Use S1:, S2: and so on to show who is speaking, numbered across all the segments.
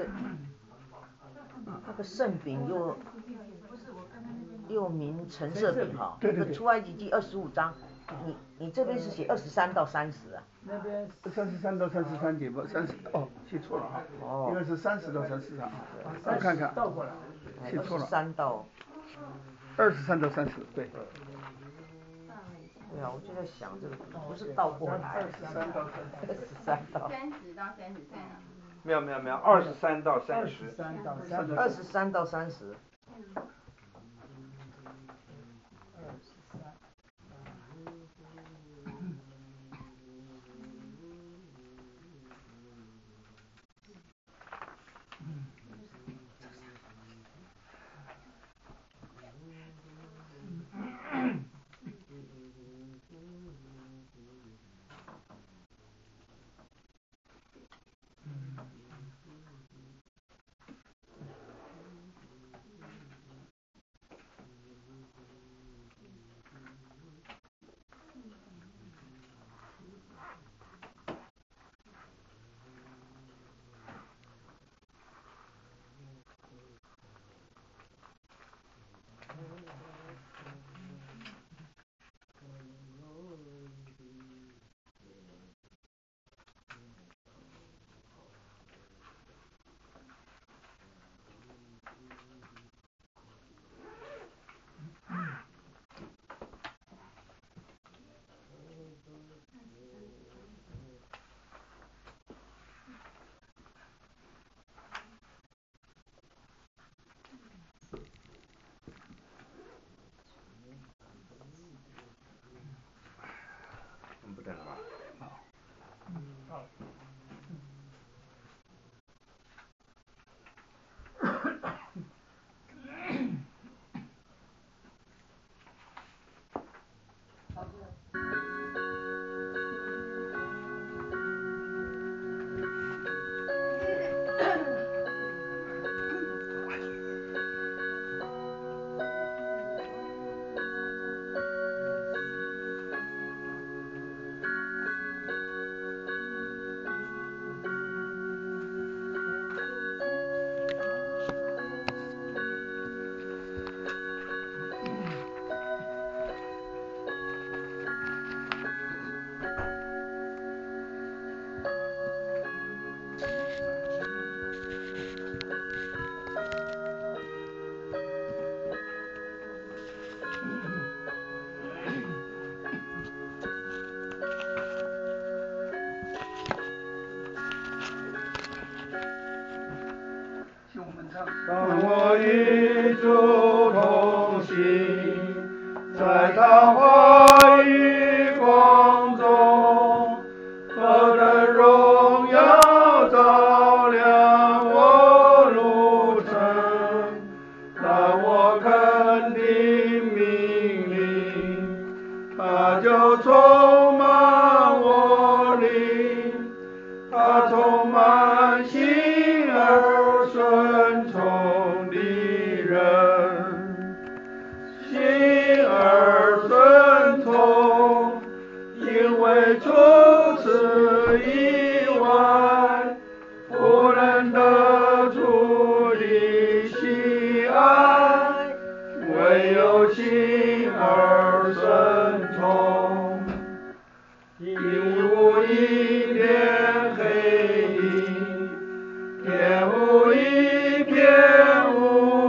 S1: 那个圣饼又名橙色饼哈。
S2: 对。
S1: 出埃及记25章，你这边是写23到30啊？
S2: 那边33到33节不30写错了啊。应该是30到33啊。我看看。
S3: 倒过来。
S2: 写错了。
S1: 23到
S2: 30，对。
S1: 对啊，我就在想这个不是倒过来。
S2: 23到
S4: 30到33啊。
S5: 没有，23到30。
S1: 23到30。
S5: 不等了吧？
S3: 好。
S2: 当我与主同行，在他话语光中，何等荣耀照亮我路程。当我肯定命令，他就充满我灵，他充满心而顺从的人，心而顺从，因为除此以外，不能得主的喜爱，唯有心而顺从。因无一片黑影，天无一片乌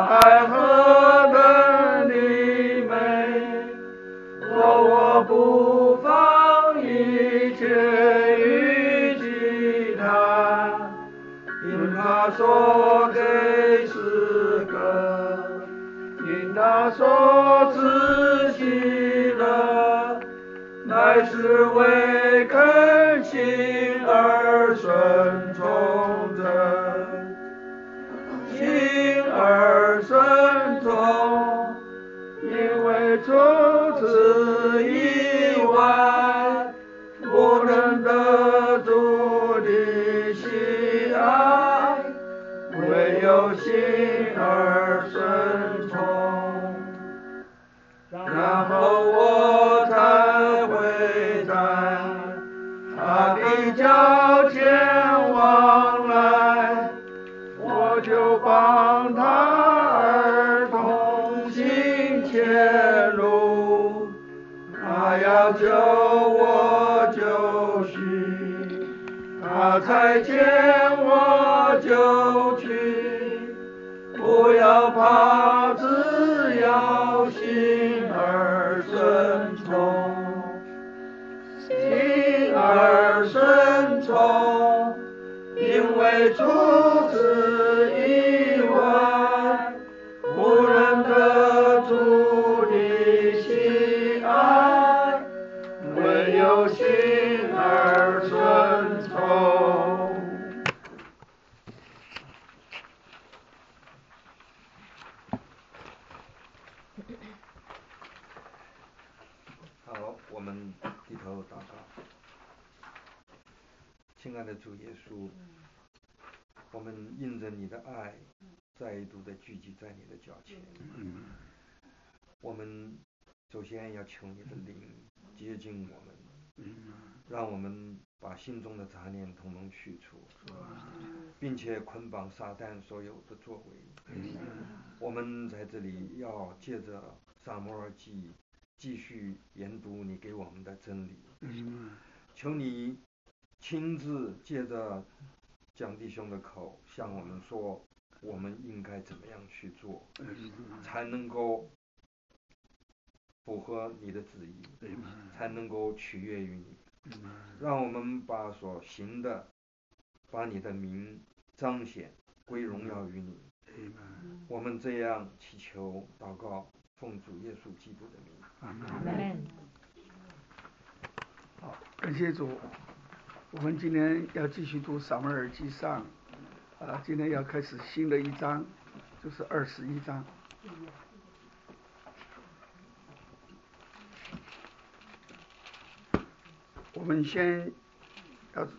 S2: 海何等的美，若我不放一切与其他，因他所给诗歌，因他所赐喜乐，乃是为恳心而顺从的，心而顺从，因为除此以外，不能得主的喜爱，唯有心而顺从。然后我才会在他的脚前往来，我就帮他儿童行前路，他要救我就许，他差遣我就去，不要怕，只要心而顺从，心而顺从，因为除此以外，不能得主的喜爱，唯有心而顺从。
S5: 好，我们低头祷告。亲爱的主耶稣，我们因着你的爱，再度的聚集在你的脚前。我们首先要求你的灵接近我们，让我们把心中的杂念统统去除，并且捆绑撒旦所有的作为。我们在这里要借着撒母耳记继续研读你给我们的真理。求你亲自借着蒋弟兄的口向我们说，我们应该怎么样去做，才能够符合你的旨意，才能够取悦于你。让我们把所行的，把你的名彰显，归荣耀于你。我们这样祈求祷告，奉主耶稣基督的名。
S2: 阿门。好，感谢主。我们今天要继续读撒母耳记上，今天要开始新的一章，就是21章。我们先要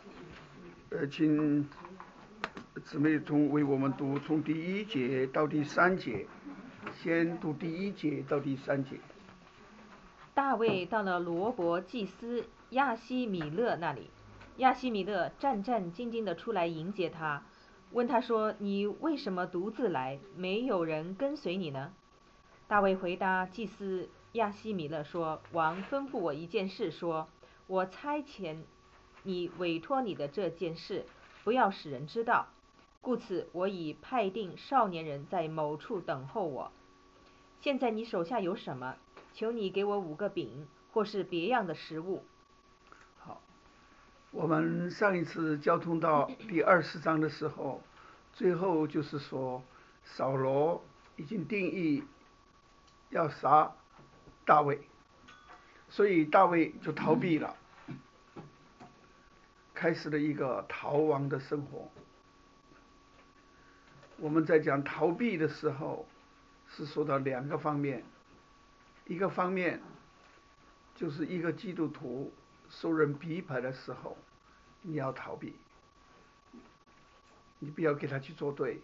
S2: 请姊妹为我们读从第1节到第3节，先读第1节到第3节。
S6: 大卫到了罗伯祭司亚希米勒那里，亚希米勒战战兢兢地出来迎接他，问他说：“你为什么独自来？没有人跟随你呢？”大卫回答祭司亚希米勒说：“王吩咐我一件事，说我差遣你委托你的这件事，不要使人知道。故此我已派定少年人在某处等候我。现在你手下有什么？求你给我5个饼，或是别样的食物。”
S2: 好，我们上一次交通到第20章的时候，最后就是说扫罗已经定义要杀大卫，所以大卫就逃避了，开始了一个逃亡的生活。我们在讲逃避的时候，是说到2个方面，一个方面就是一个基督徒受人逼迫的时候，你要逃避，你不要给他去作对。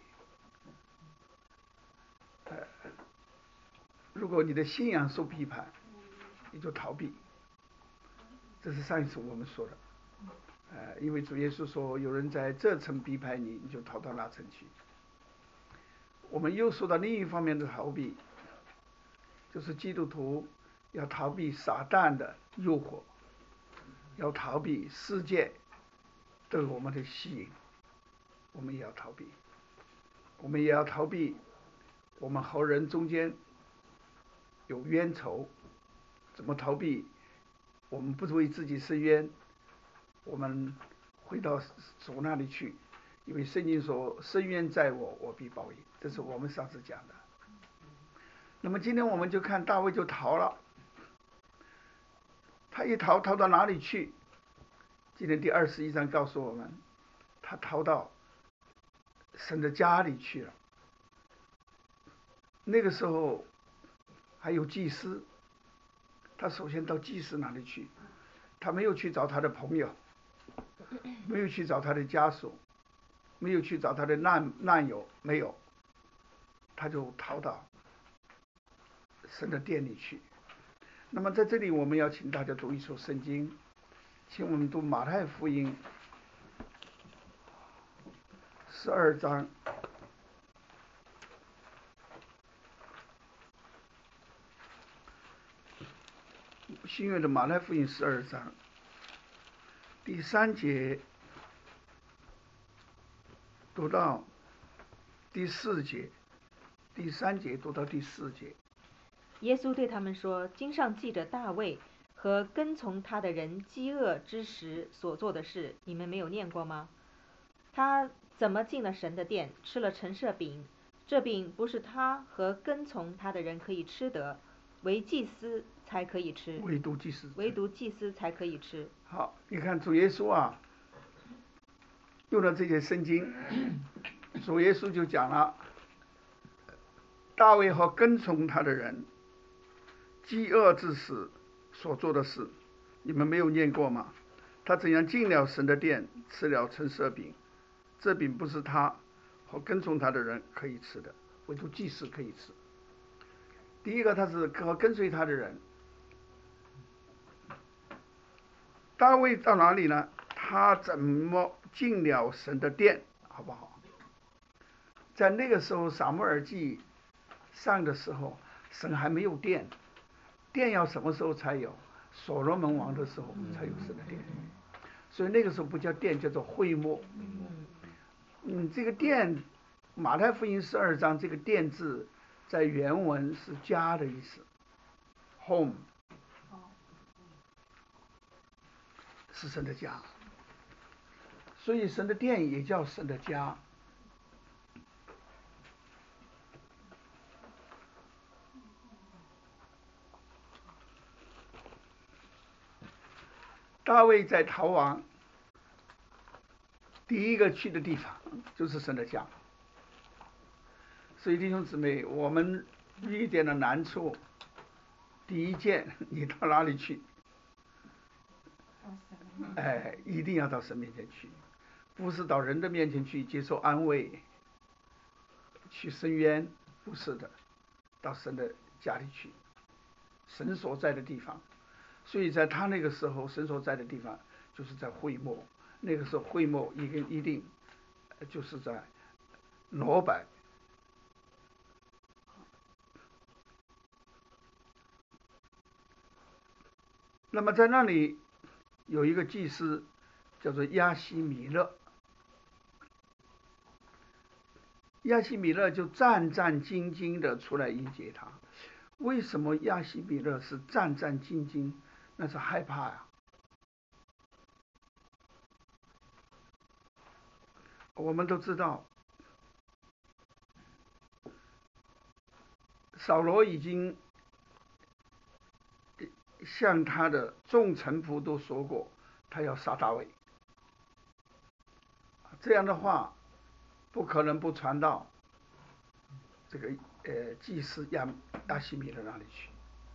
S2: 如果你的信仰受批判，你就逃避。这是上一次我们说的。因为主耶稣说，有人在这层逼迫你，你就逃到那层去。我们又说到另一方面的逃避，就是基督徒要逃避撒旦的诱惑，要逃避世界对我们的吸引，我们也要逃避。我们也要逃避我们和人中间有冤仇，怎么逃避？我们不为自己伸冤，我们回到主那里去，因为圣经说伸冤在我，我必报应，这是我们上次讲的。那么今天我们就看大卫就逃了，他一逃到哪里去？今天第21章告诉我们，他逃到神的家里去了。那个时候还有祭司，他首先到祭司那里去，他没有去找他的朋友，没有去找他的家属，没有去找他的难友，没有，他就逃到神的殿里去。那么在这里我们要请大家读一首圣经，请我们读马太福音12章。新约的马太福音12章第3节读到第4节，第3节读到第4节。
S6: 耶稣对他们说：“经上记着大卫和跟从他的人饥饿之时所做的事，你们没有念过吗？他怎么进了神的殿，吃了陈设饼？这饼不是他和跟从他的人可以吃的，唯祭司才可以吃。
S2: 唯独祭司。
S6: 唯独祭司才可以吃。”
S2: 好，你看主耶稣啊，用了这些圣经，主耶稣就讲了，大卫和跟从他的人饥饿之时所做的事，你们没有念过吗？他怎样进了神的殿，吃了陈设饼？这饼不是他和跟从他的人可以吃的，唯独祭司可以吃。第一个，他是和跟随他的人。大卫到哪里呢？他怎么进了神的殿，好不好？在那个时候撒母耳记上的时候，神还没有殿，殿要什么时候才有？所罗门王的时候才有神的殿，所以那个时候不叫殿，叫做会幕。这个殿，马太福音12章这个殿字在原文是家的意思 ，home 是神的家，所以神的殿也叫神的家。大卫在逃亡，第一个去的地方就是神的家。所以弟兄姊妹，我们遇见了难处，第一件你到哪里去？一定要到神面前去，不是到人的面前去接受安慰，去伸冤，不是的，到神的家里去，神所在的地方。所以在他那个时候，神所在的地方就是在会幕，那个时候会幕一定就是在挪摆。那么在那里有一个祭司叫做亚希米勒，亚希米勒就战战兢兢的出来迎接他。为什么亚希米勒是战战兢兢？那是害怕呀。我们都知道，扫罗已经向他的众臣仆都说过，他要杀大卫。这样的话，不可能不传到这个祭司亚希米勒那里去。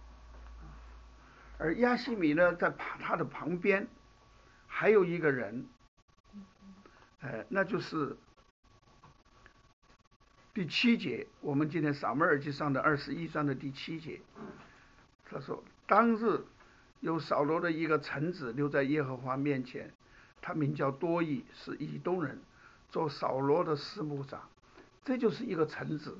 S2: 而亚希米勒在他的旁边还有一个人，那就是第7节，我们今天撒母耳记上的21章的第7节，他说：“当日有扫罗的一个臣子留在耶和华面前，他名叫多益，是以东人，做扫罗的司牧长。”这就是一个臣子。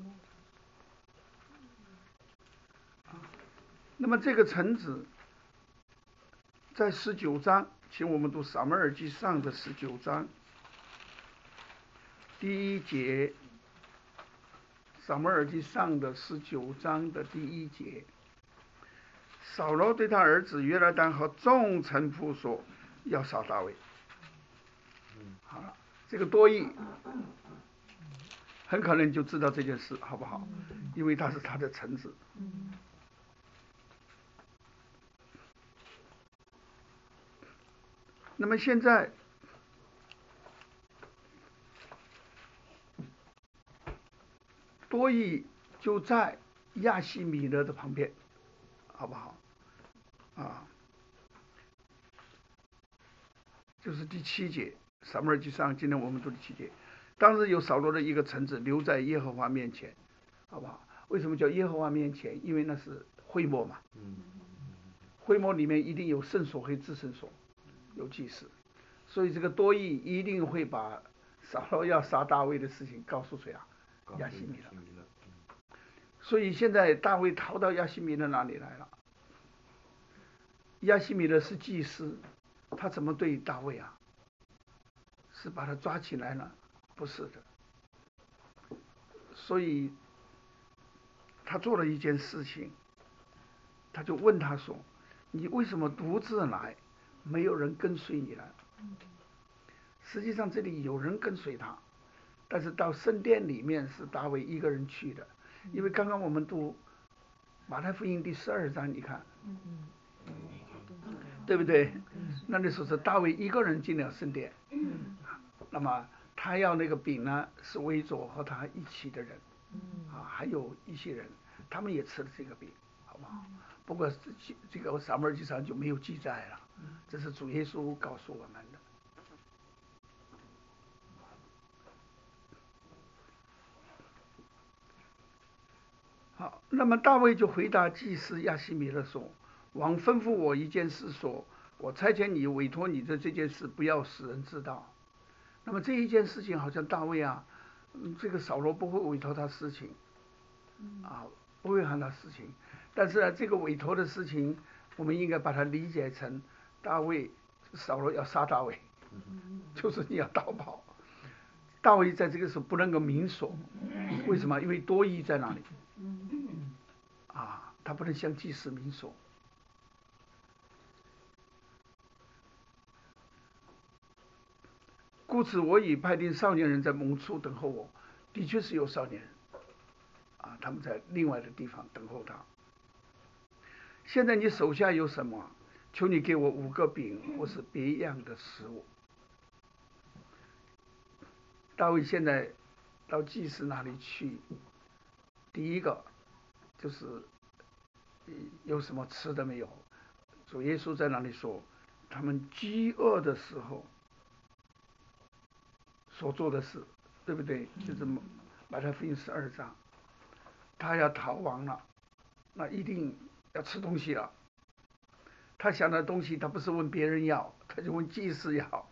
S2: 那么这个臣子在19章，请我们读撒母耳记上的19章第1节撒母耳记上的19章的第1节，扫罗对他儿子约拿单和众臣仆说，要杀大卫。好了，这个多益很可能就知道这件事，好不好？因为他是他的臣子。那么现在多益就在亚希米勒的旁边，好不好？啊，就是第7节，撒母耳记上，今天我们读第7节。当时有扫罗的一个臣子留在耶和华面前，好不好？为什么叫耶和华面前？因为那是会幕嘛。会幕里面一定有圣所和至圣所，有祭司，所以这个多益一定会把扫罗要杀大卫的事情告诉谁啊？亚希米勒。所以现在大卫逃到亚希米勒那里来了。亚希米勒是祭司，他怎么对大卫啊？是把他抓起来了？不是的。所以他做了一件事情，他就问他说：“你为什么独自来？没有人跟随你来？”实际上这里有人跟随他，但是到圣殿里面是大卫一个人去的。因为刚刚我们读马太福音第12章，你看，对不对？那里说是大卫一个人进了圣殿，那么他要那个饼呢，是为着和他一起的人，还有一些人，他们也吃了这个饼，好不好？不过这个撒母耳记上就没有记载了，这是主耶稣告诉我们的。好，那么大卫就回答祭司亚希米勒说：“王吩咐我一件事说，我差遣你委托你的这件事，不要使人知道。”那么这一件事情好像大卫啊，这个扫罗不会委托他事情，不会喊他事情。但是呢，这个委托的事情，我们应该把它理解成大卫扫罗要杀大卫，就是你要逃跑。大卫在这个时候不能够明说，为什么？因为多益在那里。他不能向祭司明说。故此我已派定少年人在蒙处等候我，的确是有少年人，他们在另外的地方等候他。现在你手下有什么？求你给我5个饼或是别样的食物。大卫现在到祭司那里去，第一个就是有什么吃的没有？主耶稣在那里说，他们饥饿的时候所做的事，对不对？就是马太福音12章，他要逃亡了，那一定要吃东西了。他想的东西，他不是问别人要，他就问祭司要。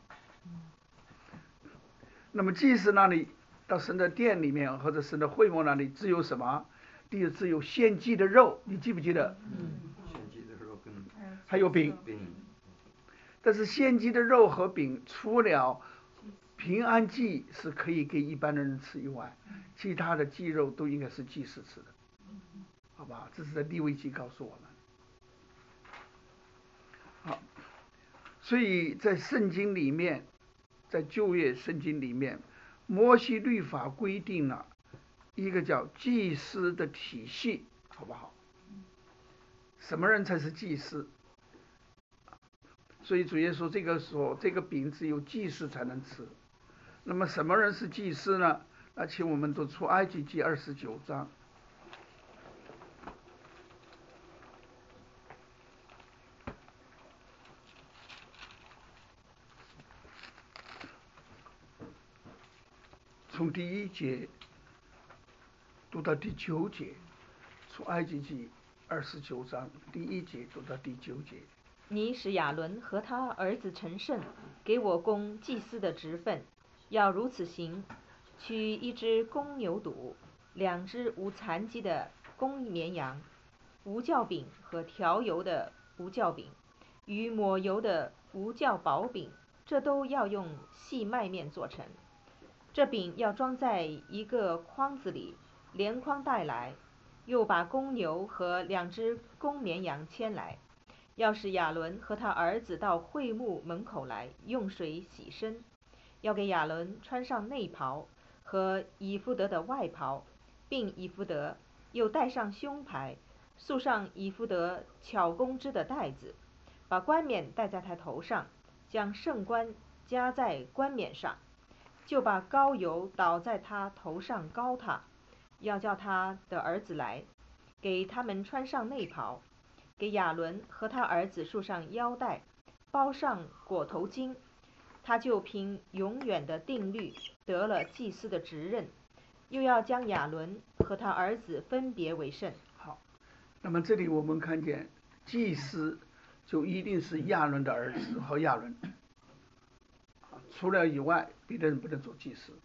S2: 那么祭司那里到神的殿里面或者神的会幕那里，只有什么？第一，只有献祭的肉，你记不记得？
S5: 献祭的肉跟
S2: 还有饼。但是献祭的肉和饼，除了平安祭是可以给一般的人吃以外，其他的祭肉都应该是祭司吃的，好吧？这是在利未记告诉我们。好，所以在圣经里面，在旧约圣经里面，摩西律法规定了一个叫祭司的体系，好不好？什么人才是祭司？所以主耶稣这个说，这个饼只有祭司才能吃。那么什么人是祭司呢？那请我们读出埃及记29章。从第1节读到第9节，出埃及记29章第1节读到第9节。
S6: 你使亚伦和他儿子成圣，给我供祭司的职分，要如此行：取1只公牛犊，2只无残疾的公绵羊，无酵饼和调油的无酵饼，与抹油的无酵薄饼，这都要用细麦面做成。这饼要装在一个筐子里， 连筐带来，又把公牛和2只公绵羊牵来。要使亚伦和他儿子到会幕门口来，用水洗身。要给亚伦穿上内袍和以弗得的外袍，并以弗得，又戴上胸牌，束上以弗得巧工织的带子，把冠冕戴在他头上，将圣冠加在冠冕上，就把膏油倒在他头上膏他。要叫他的儿子来，给他们穿上内袍，给亚伦和他儿子束上腰带，包上裹头巾，他就凭永远的定律得了祭司的职任。又要将亚伦和他儿子分别为圣。
S2: 好，那么这里我们看见祭司就一定是亚伦的儿子和亚伦，除了以外别的人不能做祭司。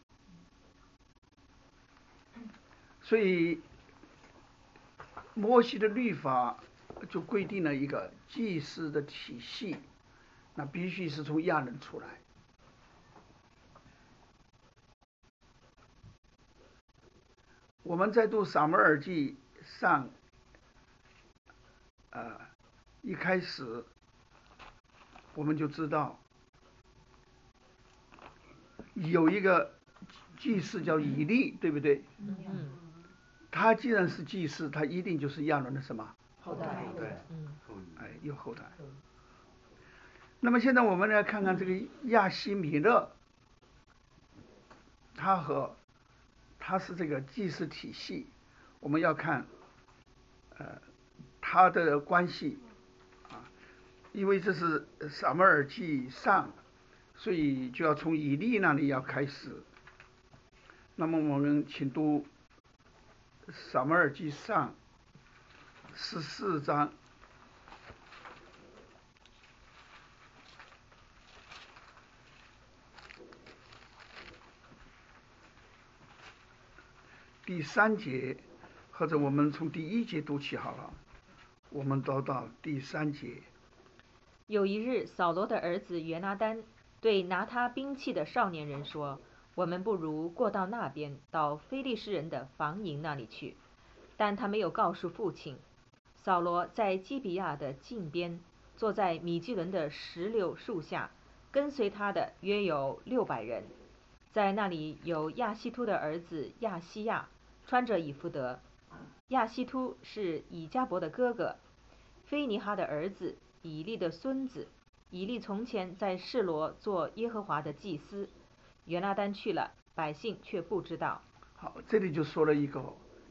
S2: 所以摩西的律法就规定了一个祭司的体系，那必须是从亚伦出来。我们在读撒母耳记上，一开始我们就知道有一个祭司叫以利，对不对？他既然是祭司，他一定就是亚伦的什么
S1: 后代？
S2: 有后代。那么现在我们来看看这个亚希米勒，他是这个祭司体系，我们要看他的关系因为这是撒母耳记上，所以就要从以利那里要开始。那么我们请读撒母耳记上14章第3节，或者我们从第1节读起好了，我们读到第3节。
S6: 有一日，扫罗的儿子约拿单对拿他兵器的少年人说：“我们不如过到那边，到非利士人的防营那里去。”但他没有告诉父亲。扫罗在基比亚的近边，坐在米基伦的石榴树下，跟随他的约有600人。在那里有亚希突的儿子亚西亚，穿着以弗得。亚希突是以迦伯的哥哥，菲尼哈的儿子，以利的孙子。以利从前在示罗做耶和华的祭司。约拿单去了，百姓却不知道。
S2: 好，这里就说了一个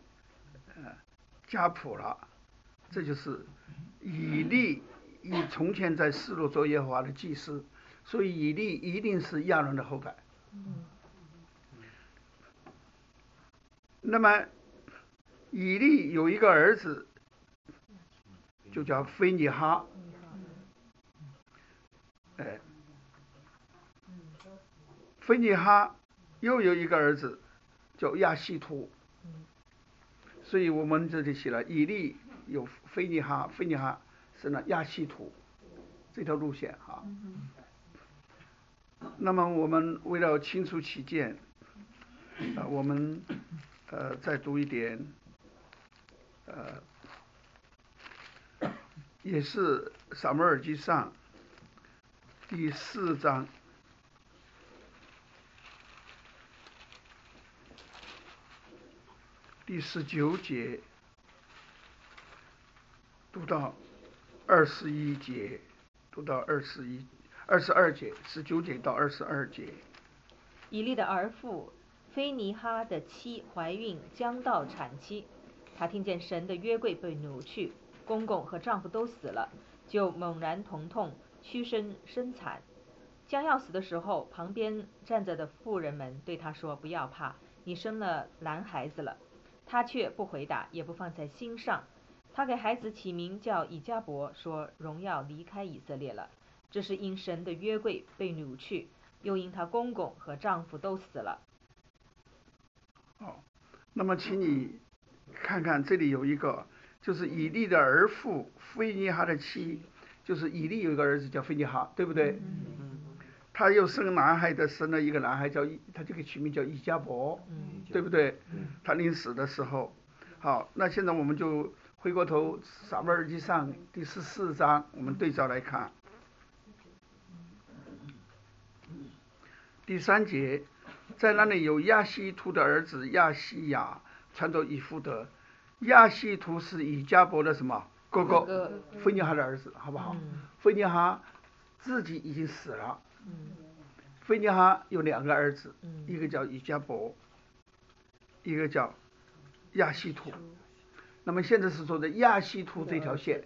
S2: 家谱了，这就是以利从前在示罗做耶和华的祭司，所以以利一定是亚伦的后代。那么以利有一个儿子，就叫菲尼哈，菲尼哈又有一个儿子叫亚希图，所以我们这里写了以利有菲尼哈，菲尼哈是呢亚希图这条路线哈。那么我们为了清楚起见，我们再读一点，也是撒母耳记上第4章第19节读到21节，读到22节，19节到22节。
S6: 以利的儿妇菲尼哈的妻怀孕，将到产期。她听见神的约柜被掳去，公公和丈夫都死了，就猛然疼痛，屈身生产。将要死的时候，旁边站着的妇人们对她说：“不要怕，你生了男孩子了。”她却不回答，也不放在心上。她给孩子起名叫以迦伯，说：“荣耀离开以色列了。”这是因神的约柜被掳去，又因她公公和丈夫都死了。
S2: 那么请你看看这里有一个，就是以利的儿妇菲尼哈的妻，就是以利有一个儿子叫菲尼哈，对不对？ 他又生男孩的，生了一个男孩他就给取名叫以迦伯，对不对？他临死的时候，好，那现在我们就回过头撒母耳记上第14章，我们对照来看。第3节，在那里有亚希图的儿子亚西亚传走以弗得。亚希图是以迦伯的什么哥哥，菲尼哈的儿子，好不好？菲尼哈自己已经死了。菲尼哈有2个儿子，一个叫以迦伯，一个叫亚希图。那么现在是说的亚希图这条线。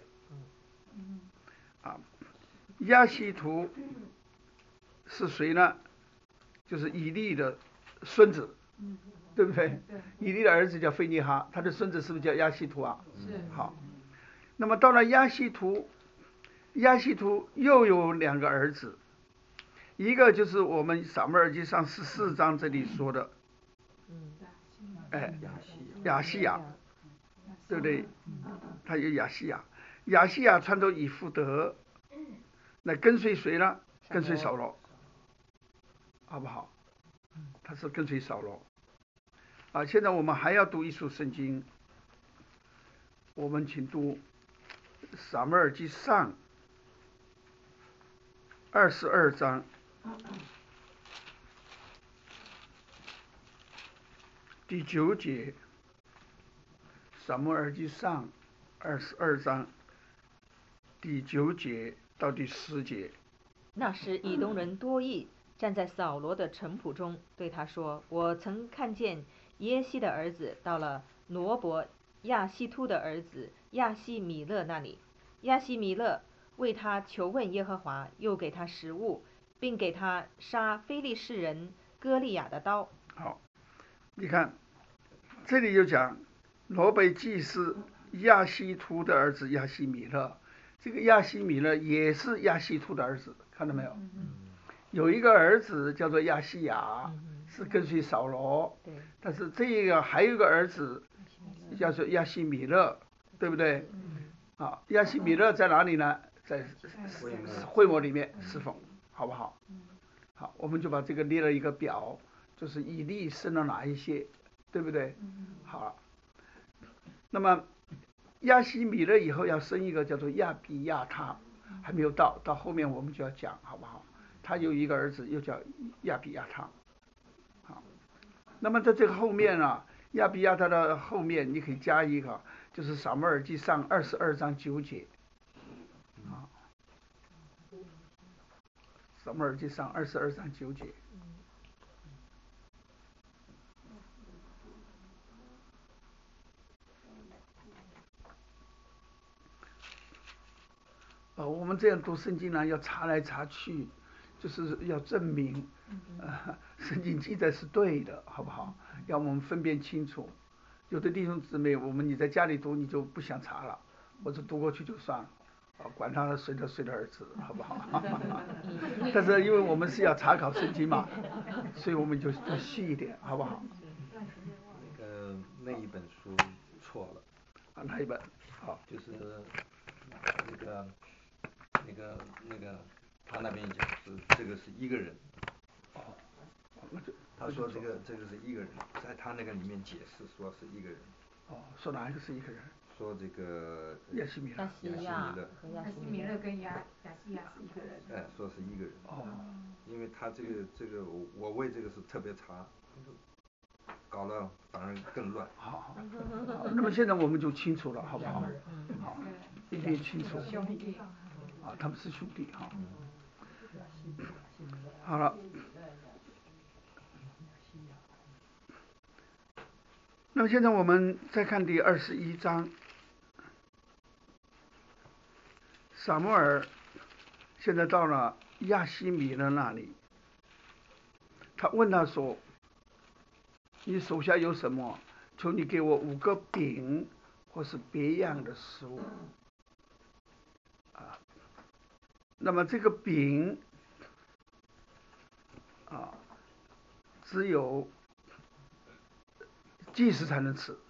S2: 亚希图是谁呢？就是以利的孙子，对不对？以利的儿子叫菲尼哈，他的孙子是不是叫亚希图啊？
S6: 是。
S2: 好，那么到了亚希图又有2个儿子，一个就是我们撒母耳记上14章这里说的，亚西亚，对不对？他有亚西亚，亚西亚传走以弗得，那跟随谁呢？跟随扫罗，好不好？他是跟随扫罗。现在我们还要读一书圣经，我们请读撒母耳记上22章第9节。撒母耳记上22章第9节到第10节。
S6: 那时以东人多益站在扫罗的臣仆中，对他说：“我曾看见耶西的儿子到了罗伯亚希突的儿子亚希米勒那里。亚希米勒为他求问耶和华，又给他食物，并给他杀非利士人歌利亚的刀。”
S2: 好，你看这里就讲罗北祭司亚希突的儿子亚希米勒，这个亚希米勒也是亚希突的儿子，看到没有？有一个儿子叫做亚西亚，是跟随扫罗，但是这个还有一个儿子叫做亚希米勒，对不对？亚希米勒在哪里呢？在会幕里面侍奉，好不好？好，我们就把这个列了一个表，就是以利生了哪一些，对不对？好，那么亚希米勒以后要生一个叫做亚比亚他，还没有到后面我们就要讲，好不好？他有一个儿子又叫亚比亚他。好，那么在这个后面啊，亚比亚他的后面你可以加一个，就是撒母耳记上22章9节。撒母耳记上22章9节。我们这样读圣经呢，要查来查去，就是要证明，圣经记载是对的，好不好？要我们分辨清楚。有的弟兄姊妹，你在家里读，你就不想查了，或者读过去就算了，管他谁的儿子，好不好？但是因为我们是要查考圣经嘛，所以我们就细一点，好不好？
S5: 那一本书错了。
S2: 哪一本？好，
S5: 就是那个，他那边讲是这个是一个人。他说这个是一个人，在他那个里面解释说是一个人。
S2: 说哪一个是一个人？
S5: 说这个
S2: 亚希米勒。
S4: 亚希米勒跟亚西亚是一个人。
S5: 说是一个人。因为他这个我为这个是特别查，搞了反而更乱。
S2: 好，那么现在我们就清楚了，好不好？好，一定清楚。他们是兄弟哈。好了。那么现在我们再看第21章，撒母耳现在到了亚希米勒那里，他问他说：“你手下有什么？求你给我5个饼，或是别样的食物。”那么这个饼只有祭司才能吃，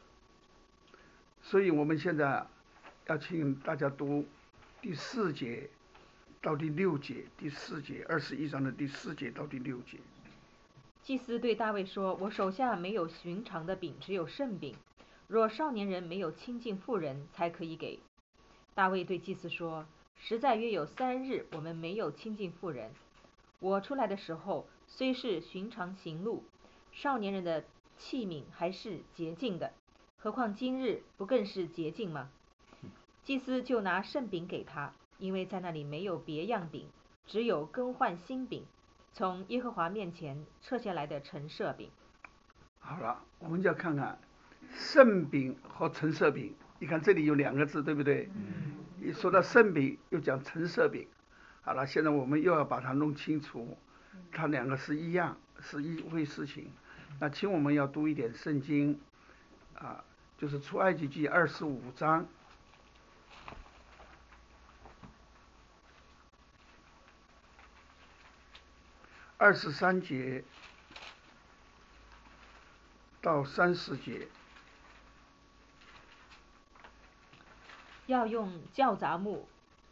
S2: 所以我们现在要请大家读第4节到第6节，第4节，21章的第4节到第6节。
S6: 祭司对大卫说：“我手下没有寻常的饼，只有圣饼。若少年人没有亲近妇人，才可以给。”大卫对祭司说：“实在约有3日，我们没有亲近妇人。我出来的时候，虽是寻常行路，少年人的器皿还是洁净的，何况今日不更是洁净吗？”祭司就拿圣饼给他，因为在那里没有别样饼，只有更换新饼，从耶和华面前撤下来的陈设饼。
S2: 好了，我们就要看看圣饼和陈设饼。你看这里有2个字，对不对？一说到圣饼，又讲陈设饼。好了，现在我们又要把它弄清楚，它2个是一样，是一回事情。那请我们要读一点圣经啊，就是出埃及记25章。23节到30节。
S6: 要用皂荚木，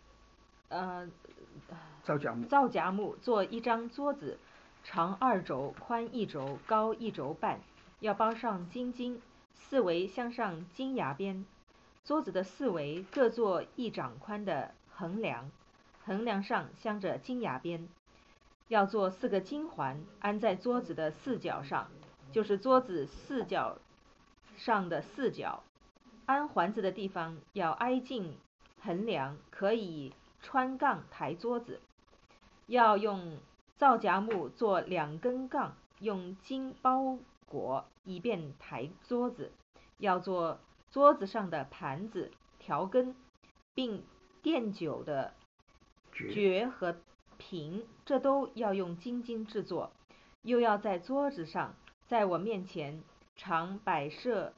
S6: 皂荚木做一张桌子，长2肘，宽1肘，高1肘半，要包上金经，4围镶上金牙边。桌子的4围各做1掌宽的横梁，横梁上镶着金牙边。要做4个金环，安在桌子的4角上，就是桌子4角上的4角。安环子的地方要挨近横梁，可以穿杠抬桌子。要用皂荚木做2根杠，用金包裹，以便抬桌子。要做桌子上的盘子、调羹，并奠酒的爵和瓶，这都要用金经制作。又要在桌子上，在我面前常摆陈设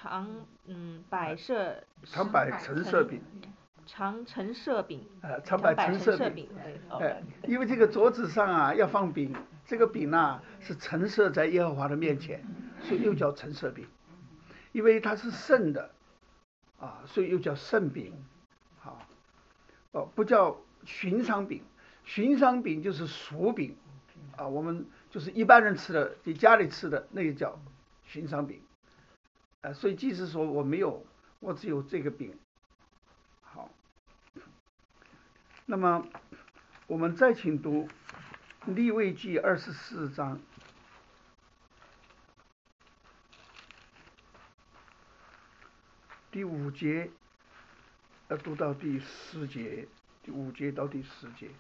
S6: 饼，常陈设饼，
S2: 因为这个桌子上啊要放饼，这个饼啊是陈设在耶和华的面前，所以又叫陈设饼。因为它是圣的啊，所以又叫圣饼。好，不叫寻常饼，寻常饼就是俗饼啊，我们就是一般人吃的，在家里吃的那个叫寻常饼。所以即使说我没有，我只有这个饼。好，那么我们再请读利未记24章第5节，要读到第10节，第5节到第10节。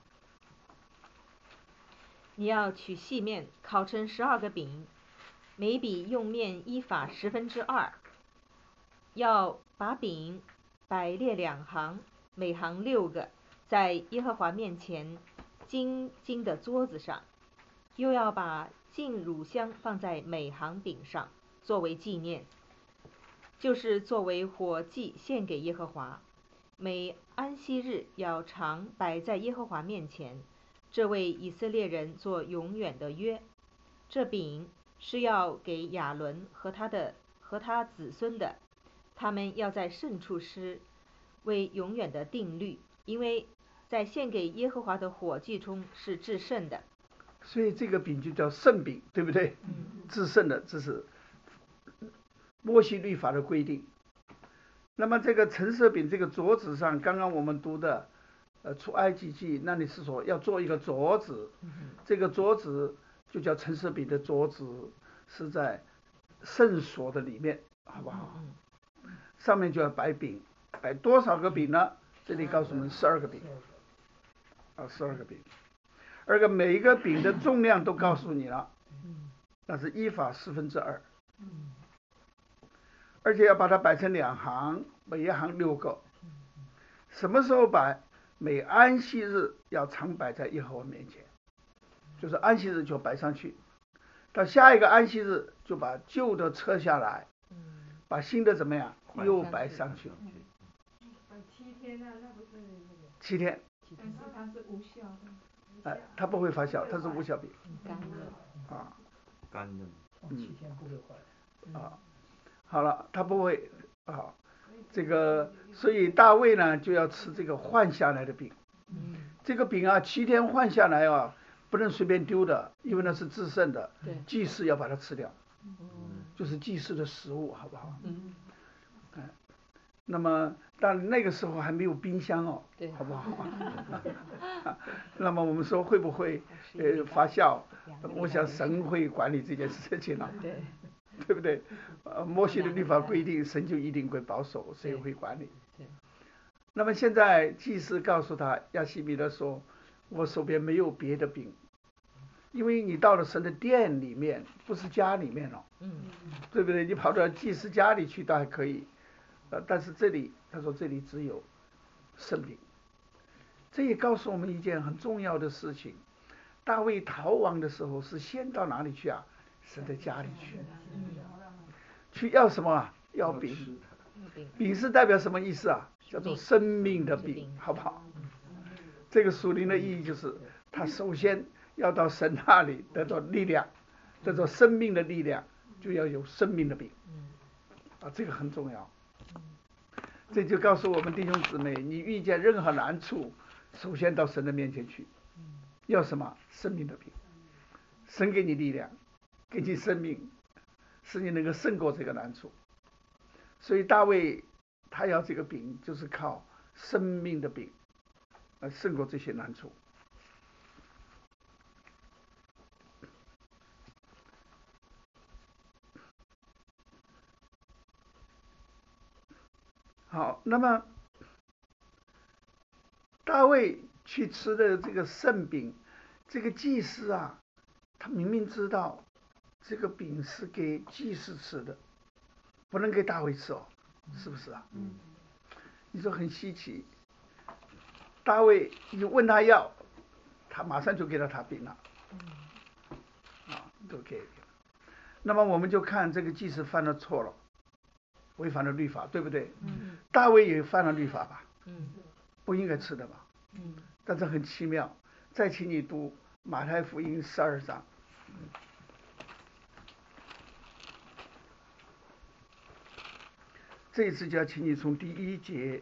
S6: 你要取细面，烤成12个饼，每笔用面依法2/10，要把饼摆列2行，每行6个，在耶和华面前金经的桌子上。又要把净乳香放在每行饼上，作为纪念，就是作为火祭献给耶和华。每安息日要常摆在耶和华面前，这为以色列人做永远的约。这饼是要给亚伦和他子孙的，他们要在圣处吃，为永远的定律，因为在献给耶和华的火祭中是至圣的。
S2: 所以这个饼就叫圣饼，对不对？至圣的，这是摩西律法的规定。那么这个陈设饼这个桌子上，刚刚我们读的出埃及记那里是说要做一个桌子，这个桌子就叫陈设饼的桌子，是在圣所的里面，好不好？上面就要摆饼，摆多少个饼呢？这里告诉我们12个饼，12个饼，而且每一个饼的重量都告诉你了，那是依法2/10，而且要把它摆成2行，每一行6个。什么时候摆？每安息日要常摆在耶和华面前，就是安息日就摆上去，到下一个安息日就把旧的撤下来，把新的怎么样又摆上去。
S4: 7天啊，那不是那个
S2: 7天。
S4: 但是它是无效的。
S2: 它不会发酵，它是无效饼。
S6: 干的。
S5: 干的。
S3: 7天不会坏。
S2: 好了，它不会这个，所以大卫呢就要吃这个换下来的饼。 这个饼啊7天换下来啊，不能随便丢的，因为那是至圣的，祭司要把它吃掉，就是祭司的食物，好不好？那么但那个时候还没有冰箱哦，好不好？那么我们说会不会发酵？我想神会管理这件事情了，对不对？摩西的律法规定，神就一定会保守，谁会管理？那么现在祭司告诉他，亚西米勒说，我手边没有别的饼，因为你到了神的殿里面，不是家里面了，对不对？你跑到祭司家里去倒还可以，但是这里他说这里只有圣饼。这也告诉我们一件很重要的事情，大卫逃亡的时候是先到哪里去啊？神的家里去，去要什么啊？要饼。饼是代表什么意思啊？叫做生命的饼，好不好？这个属灵的意义就是，他首先要到神那里得到力量，得到生命的力量，就要有生命的饼。这个很重要。这就告诉我们弟兄姊妹，你遇见任何难处，首先到神的面前去，要什么？生命的饼。神给你力量，给你生命，使你能够胜过这个难处。所以大卫他要这个饼，就是靠生命的饼胜过这些难处。好，那么大卫去吃的这个圣饼，这个祭司啊，他明明知道这个饼是给祭司吃的，不能给大卫吃哦，是不是啊？你说很稀奇，大卫一问他要，他马上就给了他饼了，都给了。那么我们就看这个祭司犯了错了，违反了律法，对不对？大卫也犯了律法吧？不应该吃的吧？但是很奇妙，再请你读马太福音12章。这一次就要请你从第1节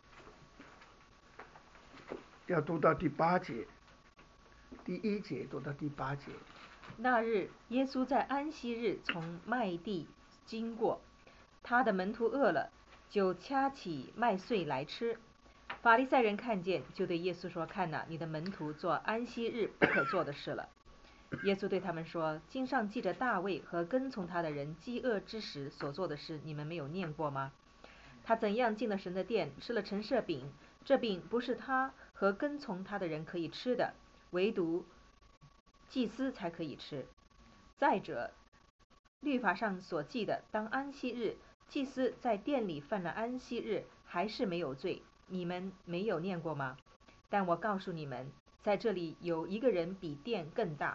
S2: 要读到第8节，第1节读到第8节。
S6: 那日，耶稣在安息日从麦地经过，他的门徒饿了，就掐起麦穗来吃。法利赛人看见，就对耶稣说：“看哪，你的门徒做安息日不可做的事了。”耶稣对他们说：“经上记着大卫和跟从他的人饥饿之时所做的事，你们没有念过吗？他怎样进了神的殿，吃了陈设饼，这饼不是他和跟从他的人可以吃的，唯独祭司才可以吃。再者，律法上所记的，当安息日，祭司在殿里犯了安息日，还是没有罪，你们没有念过吗？但我告诉你们，在这里有一个人比殿更大。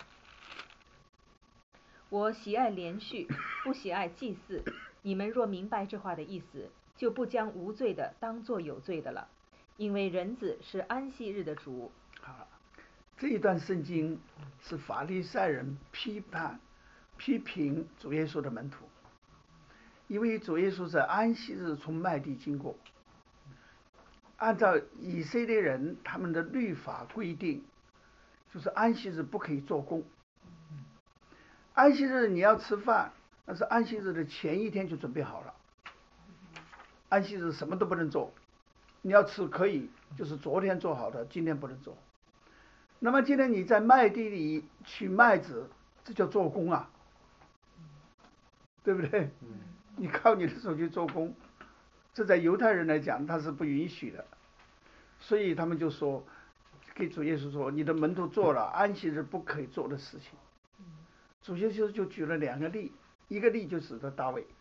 S6: 我喜爱连续，不喜爱祭祀。你们若明白这话的意思，就不将无罪的当作有罪的了，因为人子是安息日的主。
S2: 好，这一段圣经是法利赛人批评主耶稣的门徒，因为主耶稣在安息日从麦地经过，按照以色列人他们的律法规定，就是安息日不可以做工。安息日你要吃饭，那是安息日的前一天就准备好了。安息日什么都不能做，你要吃可以，就是昨天做好的，今天不能做。那么今天你在麦地里取麦子，这叫做工啊，对不对？你靠你的手去做工，这在犹太人来讲他是不允许的，所以他们就说，给主耶稣说，你的门徒做了安息日不可以做的事情。主耶稣就举了2个例，一个例就指的大卫。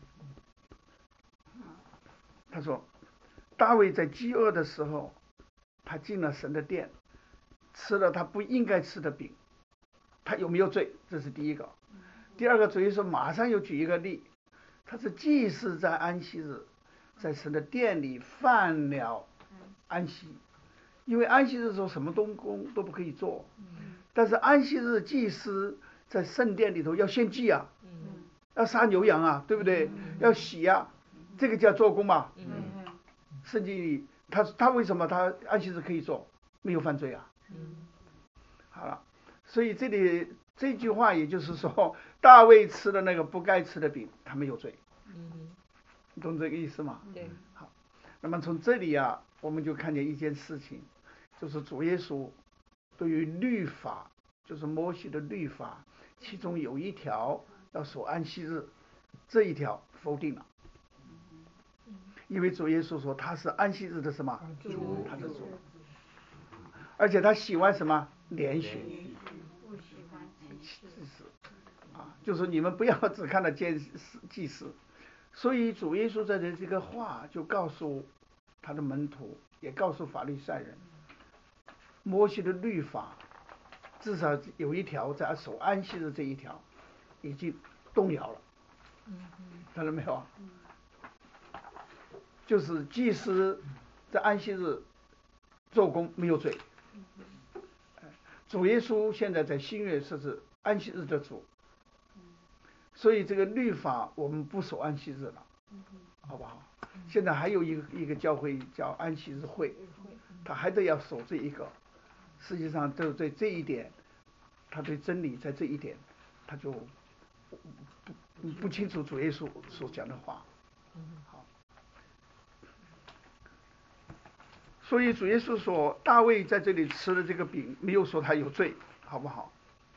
S2: 他说，大卫在饥饿的时候，他进了神的殿，吃了他不应该吃的饼，他有没有罪？这是第一个。第二个，主耶稣马上又举一个例，他是祭司在安息日，在神的殿里犯了安息，因为安息日的时候什么工都不可以做，但是安息日祭司在圣殿里头要献祭啊，要杀牛羊啊，对不对？要洗啊，这个叫做工嘛。圣经里他为什么他安息日可以做？ 没有犯罪啊。好了，所以这里这句话也就是说，大卫吃的那个不该吃的饼，他没有罪。你懂这个意思吗？
S6: 对。
S2: 好，那么从这里啊，我们就看见一件事情，就是主耶稣对于律法，就是摩西的律法，其中有一条要守安息日，这一条否定了。因为主耶稣说他是安息日的什么？主，他的主。而且他喜欢什么？连续。就是你们不要只看到祭司。所以主耶稣在这个话就告诉他的门徒，也告诉法利赛人，摩西的律法至少有一条在守安息日这一条已经动摇了。看到没有？就是祭司在安息日做工没有罪。主耶稣现在在新约是安息日的主，所以这个律法我们不守安息日了，好不好？现在还有一个教会叫安息日会，他还得要守这一个。实际上就在这一点，他对真理在这一点，他就不清楚主耶稣所讲的话。好，所以主耶稣说大卫在这里吃的这个饼，没有说他有罪，好不好？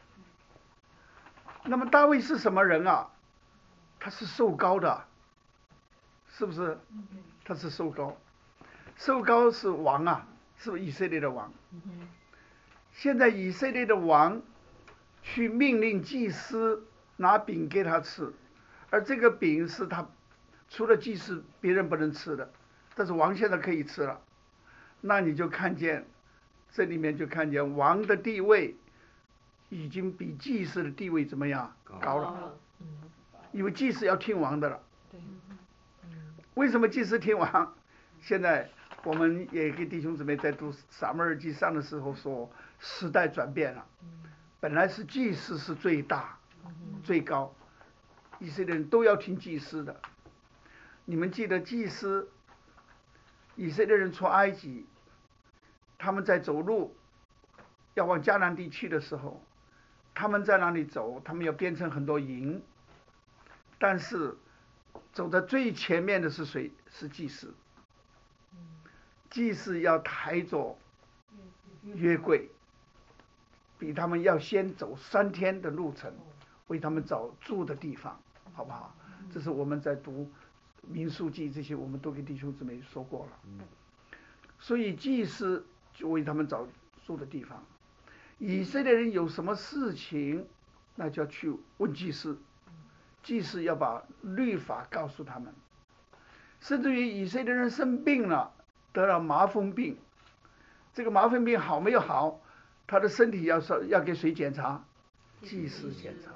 S2: 那么大卫是什么人啊？他是受膏的，是不是？他是受膏，受膏是王啊，是不是以色列的王？现在以色列的王去命令祭司拿饼给他吃，而这个饼是他除了祭司别人不能吃的，但是王现在可以吃了。那你就看见这里面就看见王的地位已经比祭司的地位怎么样高了，因为祭司要听王的了。为什么祭司听王？现在我们也给弟兄姊妹在读撒母耳记上的时候说，时代转变了，本来是祭司是最大最高，以色列人都要听祭司的。你们记得祭司，以色列人出埃及，他们在走路要往迦南地去的时候，他们在那里走，他们要编成很多营，但是走在最前面的是谁？是祭司。祭司要抬着约柜，比他们要先走3天的路程，为他们找住的地方，好不好？这是我们在读民数记这些，我们都给弟兄姊妹说过了。所以祭司就为他们找住的地方。以色列人有什么事情，那就要去问祭司，祭司要把律法告诉他们。甚至于以色列人生病了，得了麻风病，这个麻风病好没有好，他的身体要给谁检查？祭司检查。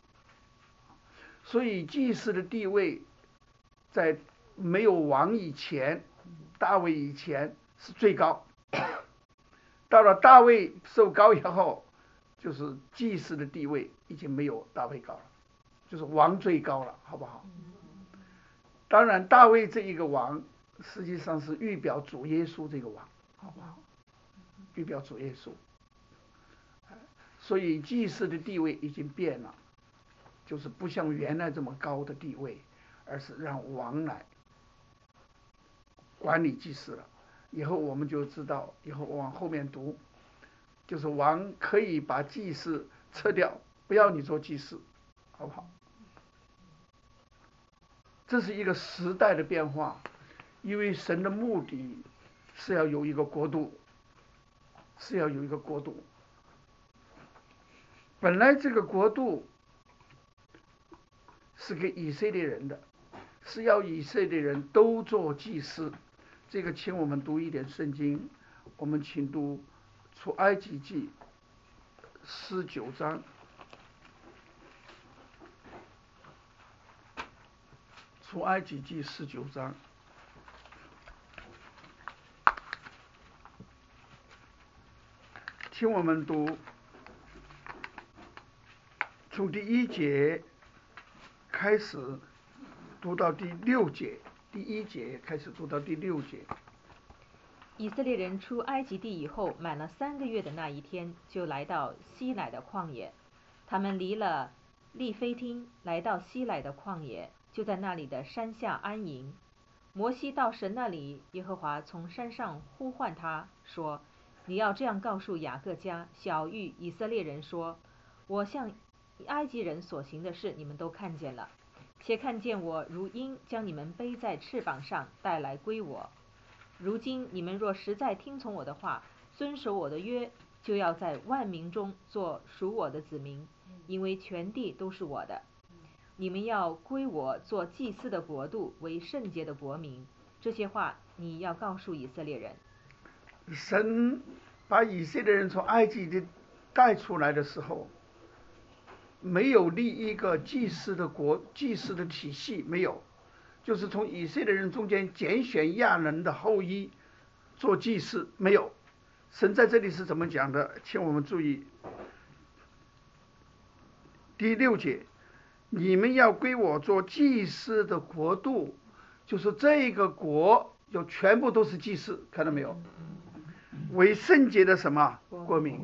S2: 所以祭司的地位在没有王以前，大卫以前是最高，到了大卫受膏以后，就是祭司的地位已经没有大卫高了，就是王最高了，好不好？当然大卫这一个王实际上是预表主耶稣这个王，好不好？预表主耶稣。所以祭司的地位已经变了，就是不像原来这么高的地位，而是让王来管理祭司了。以后我们就知道，以后往后面读，就是王可以把祭司撤掉，不要你做祭司，好不好？这是一个时代的变化，因为神的目的是要有一个国度，是要有一个国度。本来这个国度是给以色列人的，是要以色列人都做祭司。这个请我们读一点圣经，我们请读出埃及记19章。出埃及记19章，请我们读从第1节开始读到第6节，第1节开始读到第6节。
S6: 以色列人出埃及地以后，满了3个月的那一天，就来到西乃的旷野。他们离了利非汀，来到西乃的旷野，就在那里的山下安营。摩西到神那里，耶和华从山上呼唤他说：你要这样告诉雅各家、小谕以色列人说：我向埃及人所行的事，你们都看见了，且看见我如鹰将你们背在翅膀上带来归我。如今你们若实在听从我的话，遵守我的约，就要在万民中做属我的子民，因为全地都是我的。你们要归我做祭司的国度，为圣洁的国民。这些话你要告诉以色列人。
S2: 神把以色列人从埃及地带出来的时候，没有立一个祭司的体系，没有，就是从以色列人中间拣选亚伦的后裔做祭司，没有。神在这里是怎么讲的？请我们注意第6节，你们要归我做祭司的国度，就是这个国就全部都是祭司，看到没有？为圣洁的什么国民？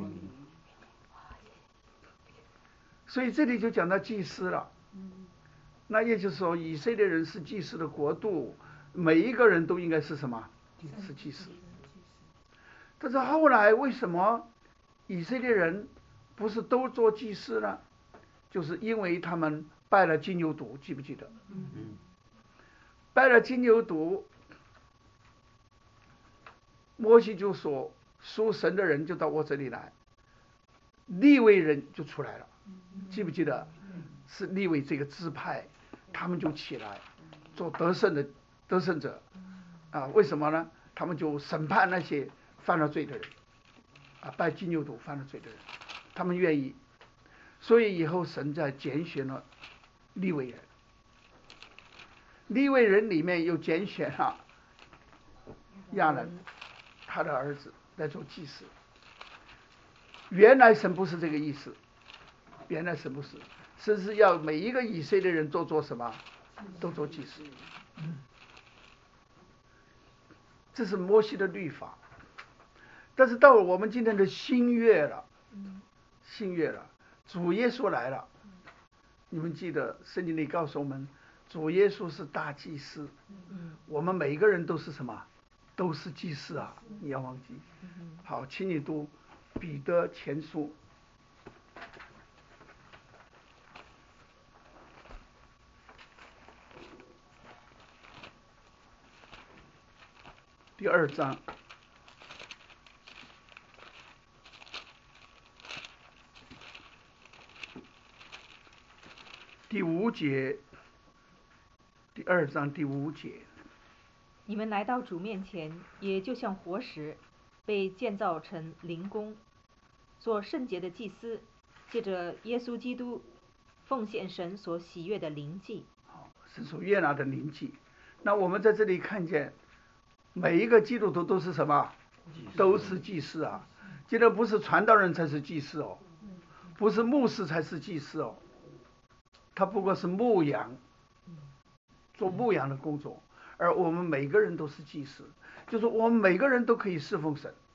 S2: 所以这里就讲到祭司了。那也就是说，以色列人是祭司的国度，每一个人都应该是什么？是祭司。但是后来为什么以色列人不是都做祭司呢？就是因为他们拜了金牛犊，记不记得？拜了金牛犊，摩西就说属神的人就到我这里来，利未人就出来了，记不记得？是利未这个支派，他们就起来做得胜者啊？为什么呢？他们就审判那些犯了罪的人啊，拜金牛犊犯了罪的人，他们愿意，所以以后神在拣选了利未人，利未人里面又拣选了亚伦他的儿子来做祭司。原来神不是这个意思，原来神不是，神是要每一个以色列人都做什么？都做祭司。这是摩西的律法。但是到了我们今天的新约了，主耶稣来了。你们记得圣经里告诉我们，主耶稣是大祭司。我们每一个人都是什么？都是祭司啊！你要忘记。好，请你读彼得前书。第2章。第5节，第2章第5节。
S6: 你们来到主面前，也就像活石，被建造成灵宫，做圣洁的祭司，借着耶稣基督奉献神所喜悦的灵祭。
S2: 神所悦纳的灵祭。那我们在这里看见，每一个基督徒都是什么？都是祭司啊！记得不是传道人才是祭司哦，不是牧师才是祭司哦，他不过是牧羊，做牧羊的工作。而我们每个人都是祭司，就是我们每个人都可以侍奉神，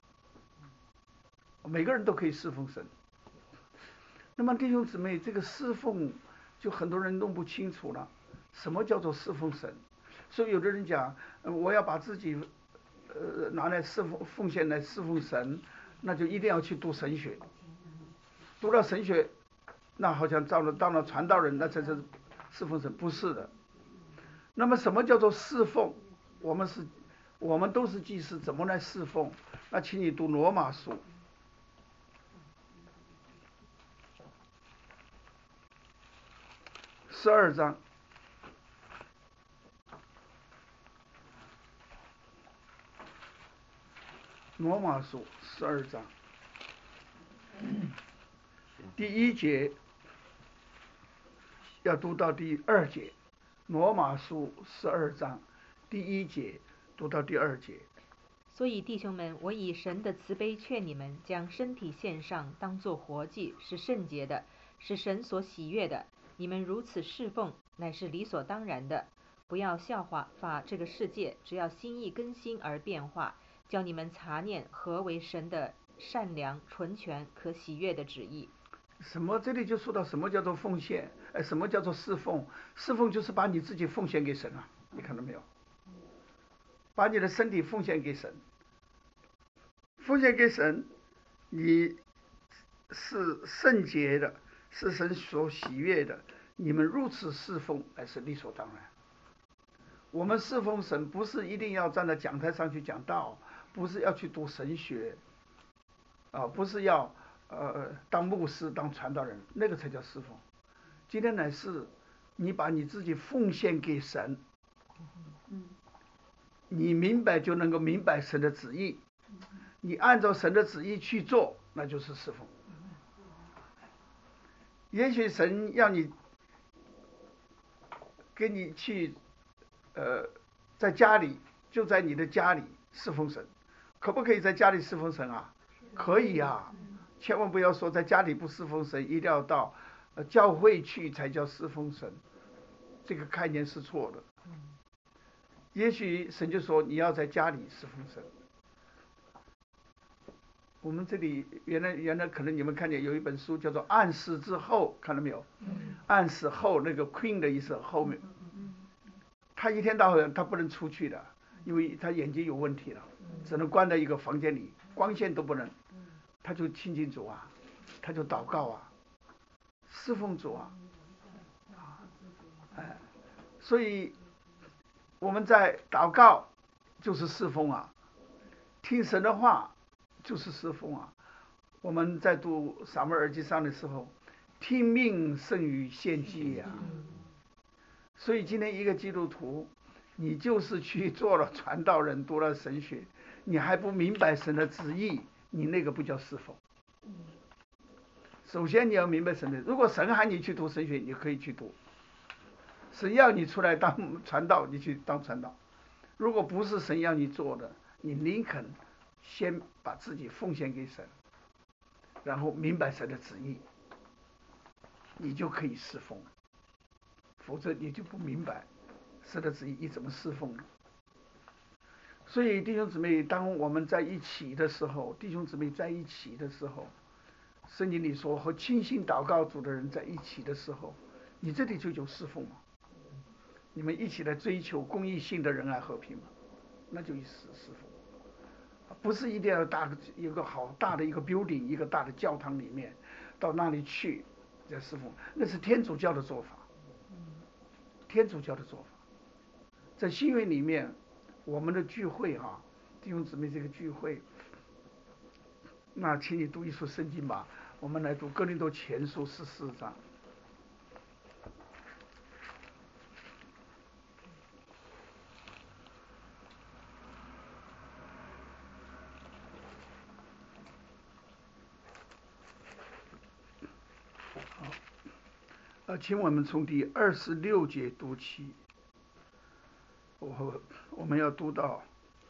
S2: 每个人都可以侍奉神。那么弟兄姊妹，这个侍奉就很多人弄不清楚了，什么叫做侍奉神？所以有的人讲，我要把自己拿来奉献来侍奉神，那就一定要去读神学，读了神学，那好像当了传道人，那才是侍奉神，不是的。那么什么叫做侍奉？我们都是祭司，怎么来侍奉？那请你读罗马书12章。罗马书12章第1节要读到第2节。罗马书12章第1节读到第2节。
S6: 所以弟兄们，我以神的慈悲劝你们，将身体献上，当作活祭，是圣洁的，是神所喜悦的。你们如此侍奉，乃是理所当然的。不要效法这个世界，只要心意更新而变化， 叫你们查念何为神的善良、纯全、可喜悦的旨意。
S2: 什么？这里就说到什么叫做奉献，什么叫做侍奉？侍奉就是把你自己奉献给神啊，你看到没有？把你的身体奉献给神，奉献给神，你是圣洁的，是神所喜悦的。你们如此侍奉，乃是理所当然。我们侍奉神，不是一定要站在讲台上去讲道，不是要去读神学，不是要当牧师、当传道人，那个才叫侍奉。今天乃是你把你自己奉献给神，你明白就能够明白神的旨意，你按照神的旨意去做，那就是侍奉。也许神要你给你去在家里，就在你的家里侍奉神，可不可以在家里侍奉神啊？可以啊，千万不要说在家里不侍奉神，一定要到教会去才叫侍奉神，这个概念是错的。也许神就说你要在家里侍奉神。我们这里原来可能你们看见有一本书叫做《暗示之后》，看到没有？暗示后那个 Queen 的意思后面，他一天到晚他不能出去的，因为他眼睛有问题了，只能关在一个房间里，光线都不能，他就亲近主啊，他就祷告啊，侍奉主啊，所以我们在祷告就是侍奉啊，听神的话就是侍奉啊。我们在读撒母耳记上的时候，听命胜于献祭呀。所以今天一个基督徒，你就是去做了传道人，读了神学，你还不明白神的旨意，你那个不叫侍奉。首先你要明白神的，如果神喊你去读神学，你可以去读。神要你出来当传道，你去当传道。如果不是神要你做的，你宁肯先把自己奉献给神，然后明白神的旨意，你就可以侍奉。否则你就不明白神的旨意，你怎么侍奉呢？所以弟兄姊妹，当我们在一起的时候，弟兄姊妹在一起的时候，圣经里说和倾心祷告主的人在一起的时候，你这里就有侍奉嘛。你们一起来追求公益性的仁爱和平嘛，那就侍奉。不是一定要一个好大的一个 building， 一个大的教堂里面，到那里去在侍奉，那是天主教的做法。天主教的做法，在新约里面，我们的聚会弟兄姊妹这个聚会，那请你读一书圣经吧，我们来读哥林多前书14章。请我们从第26节读起，我们要读到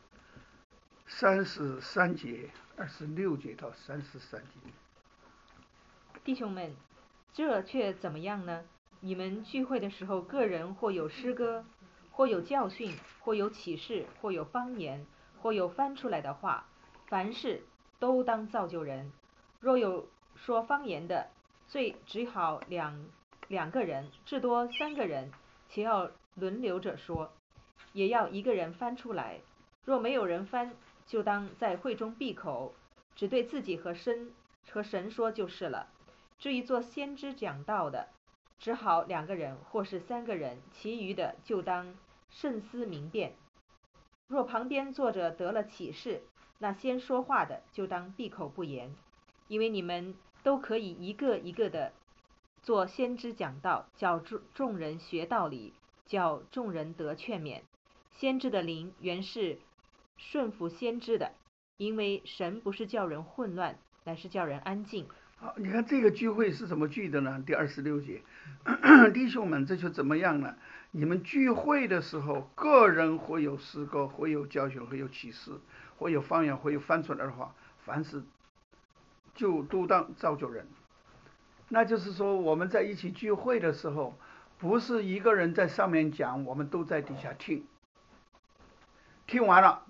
S2: 33节，26节到33节。
S6: 弟兄们，这却怎么样呢？你们聚会的时候，个人或有诗歌，或有教训，或有启示，或有方言，或有翻出来的话，凡事都当造就人。若有说方言的，最只好两个人，至多3个人，且要轮流着说，也要一个人翻出来。若没有人翻，就当在会中闭口，只对自己和神说就是了。至于做先知讲道的，只好2个人或是3个人，其余的就当慎思明辨。若旁边坐着得了启示，那先说话的就当闭口不言，因为你们都可以一个一个的做先知讲道，叫众人学道理，叫众人得劝勉。先知的灵原是顺服先知的，因为神不是叫人混乱，乃是叫人安静。
S2: 好，你看这个聚会是怎么聚的呢？第26节，弟兄们，这就怎么样呢？你们聚会的时候，个人或有诗歌，或有教训，或有启示，或有方言，或有翻出来的话，凡事就都当造就人。那就是说，我们在一起聚会的时候，不是一个人在上面讲，我们都在底下听。听完了，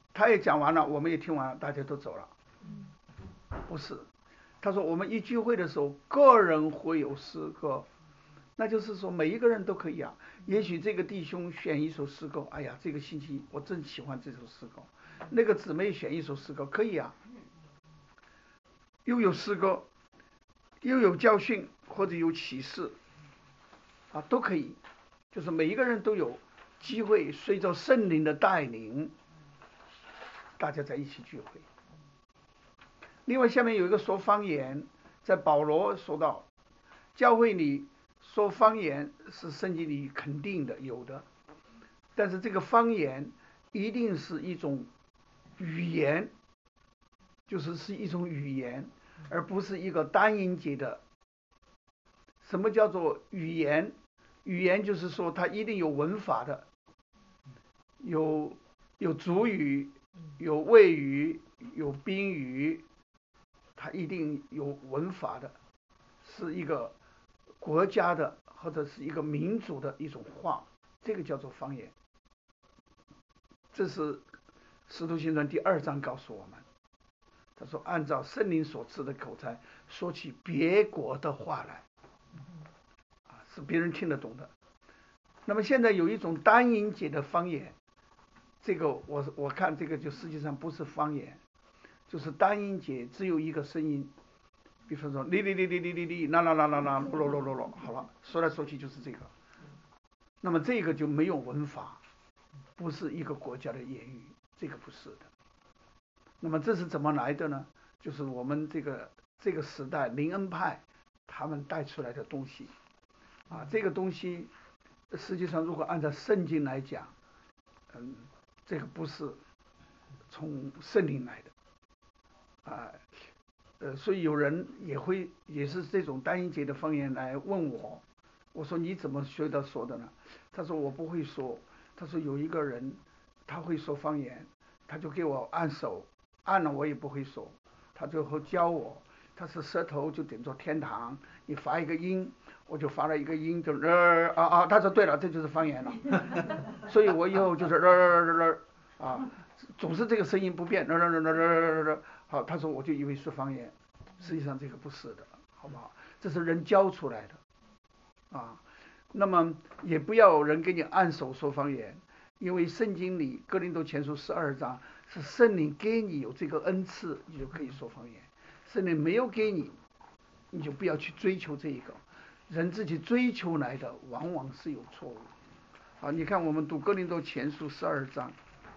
S2: 他也讲完了，我们也听完了，大家都走了。不是，他说我们一聚会的时候，个人会有诗歌，那就是说每一个人都可以啊。也许这个弟兄选一首诗歌，哎呀，这个星期我真喜欢这首诗歌，那个姊妹选一首诗歌，可以啊。又有诗歌，又有教训或者有启示，啊，都可以，就是每一个人都有机会随着圣灵的带领，大家在一起聚会。另外下面有一个说方言，在保罗说到，教会里说方言是圣经里肯定的有的，但是这个方言一定是一种语言，是一种语言，而不是一个单音节的。什么叫做语言？语言就是说它一定有文法的，有主语，有谓语，有宾语，它一定有文法的，是一个国家的或者是一个民族的一种话，这个叫做方言。这是使徒行传第2章告诉我们，他说按照圣灵所赐的口才说起别国的话来，是别人听得懂的。那么现在有一种单音节的方言，这个我看这个就实际上不是方言，就是单音节只有一个声音，比方说哩哩哩哩哩哩哩啦啦啦啦啦咯咯咯咯，好了，说来说去就是这个。那么这个就没有文法，不是一个国家的言语，这个不是的。那么这是怎么来的呢？就是我们这个时代灵恩派他们带出来的东西啊，这个东西实际上如果按照圣经来讲，这个不是从圣灵来的啊，所以有人也是这种单音节的方言来问我，我说你怎么学得说的呢？他说我不会说，他说有一个人他会说方言，他就给我按手，按了我也不会说，他最后教我，他是舌头就顶着天堂，你发一个音，我就发了一个音，就他说对了，这就是方言了，所以我以后就是啊，总是这个声音不变，好，他说我就以为是方言，实际上这个不是的，好不好？这是人教出来的啊。那么也不要人给你按手说方言，因为圣经里哥林多前书12章是圣灵给你有这个恩赐，你就可以说方言。圣灵没有给你，你就不要去追求这一个，人自己追求来的往往是有错误。好，你看我们读哥林多前书12章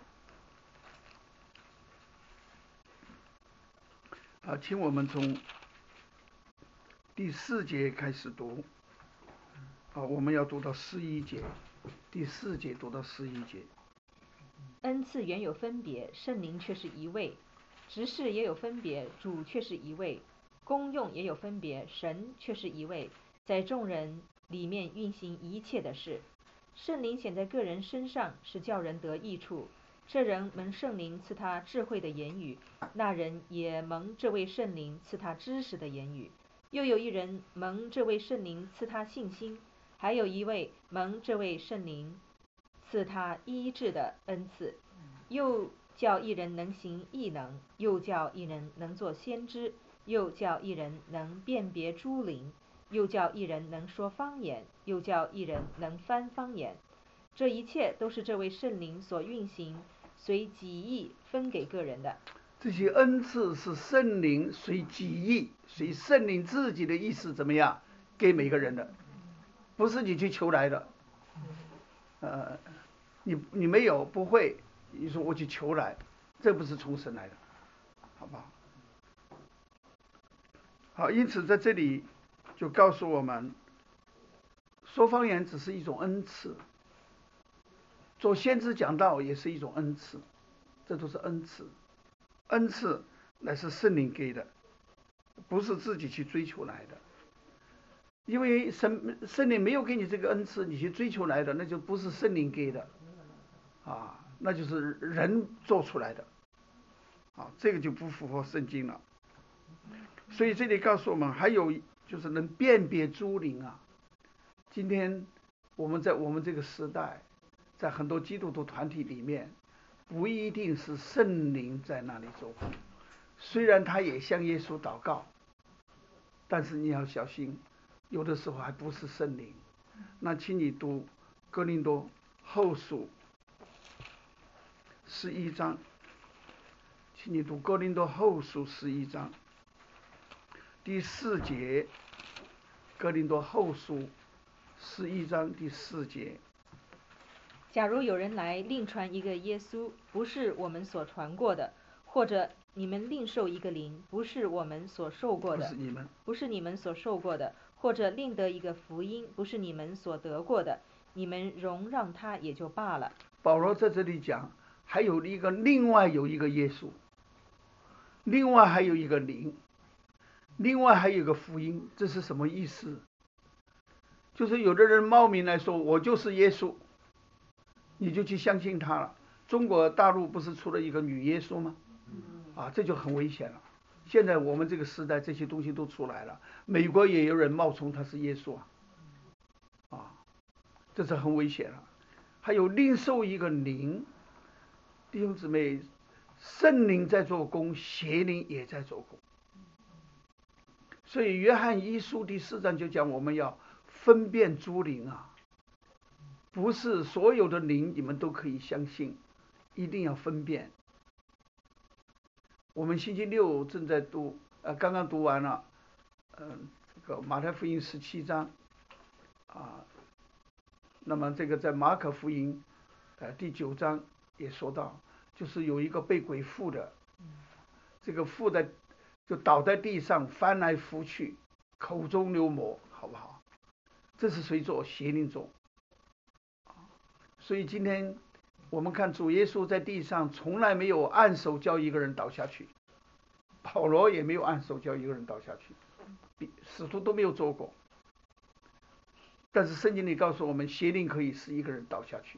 S2: 啊，请我们从第4节开始读。我们要读到11节，第4节读到11节。
S6: 恩赐原有分别，圣灵却是一位；执事也有分别，主却是一位；功用也有分别，神却是一位，在众人里面运行一切的事。圣灵显在个人身上，是叫人得益处。这人蒙圣灵赐他智慧的言语，那人也蒙这位圣灵赐他知识的言语。又有一人蒙这位圣灵赐他信心，还有一位蒙这位圣灵赐他医治的恩赐，又叫一人能行异能，又叫一人能做先知，又叫一人能辨别诸灵，又叫一人能说方言，又叫一人能翻方言。这一切都是这位圣灵所运行，随己意分给个人的。
S2: 这些恩赐是圣灵随己意，随圣灵自己的意思怎么样给每个人的，不是你去求来的。你没有不会，你说我去求来，这不是从神来的，好不好？好，因此在这里就告诉我们，说方言只是一种恩赐，做先知讲道也是一种恩赐，这都是恩赐。恩赐乃是圣灵给的，不是自己去追求来的。因为圣灵没有给你这个恩赐，你去追求来的，那就不是圣灵给的啊，那就是人做出来的啊，这个就不符合圣经了。所以这里告诉我们，还有就是能辨别诸灵啊。今天我们在我们这个时代，在很多基督徒团体里面， 不一定是圣灵在那里做工，虽然他也向耶稣祷告，但是你要小心，有的时候还不是圣灵。那请你读哥林多后书11章，请你读哥林多后书11章第4节，哥林多后书11章第4节。
S6: 假如有人来另传一个耶稣，不是我们所传过的，或者你们另受一个灵，不是我们所受过的，不是你们所受过的，或者另得一个福音，不是你们所得过的，你们容让他也就罢了。
S2: 保罗在这里讲，还有另外有一个耶稣，另外还有一个灵，另外还有一个福音，这是什么意思？就是有的人冒名来说我就是耶稣，你就去相信他了。中国大陆不是出了一个女耶稣吗？这就很危险了。现在我们这个时代这些东西都出来了，美国也有人冒充他是耶稣这是很危险了。还有另受一个灵，弟兄姊妹，圣灵在做工，邪灵也在做工。所以约翰一书第4章就讲我们要分辨诸灵不是所有的灵你们都可以相信，一定要分辨。我们星期六正在读刚刚读完了这个马太福音17章那么这个在马可福音第9章也说到，就是有一个被鬼附的，这个附的就倒在地上翻来覆去，口中流沫，好不好？这是谁做？邪灵做。所以今天我们看主耶稣在地上从来没有按手叫一个人倒下去，保罗也没有按手叫一个人倒下去，使徒都没有做过。但是圣经里告诉我们，邪灵可以使一个人倒下去。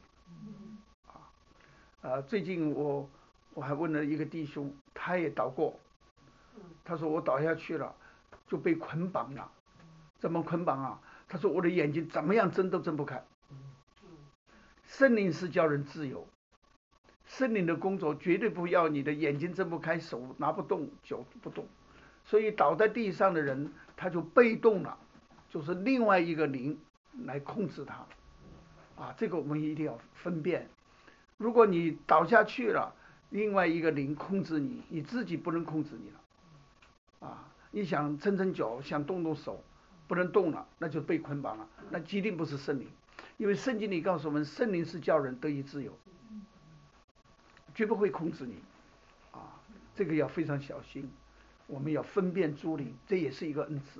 S2: 最近我还问了一个弟兄，他也倒过，他说我倒下去了，就被捆绑了。怎么捆绑他说我的眼睛怎么样睁都睁不开。圣灵是叫人自由，圣灵的工作绝对不要你的眼睛睁不开，手拿不动，脚不动。所以倒在地上的人他就被动了，就是另外一个灵来控制他这个我们一定要分辨。如果你倒下去了，另外一个灵控制你，你自己不能控制你了你想撑脚，想动手，不能动了，那就被捆绑了，那一定不是圣灵。因为圣经里告诉我们，圣灵是叫人得以自由，绝不会控制你这个要非常小心。我们要分辨诸灵，这也是一个恩赐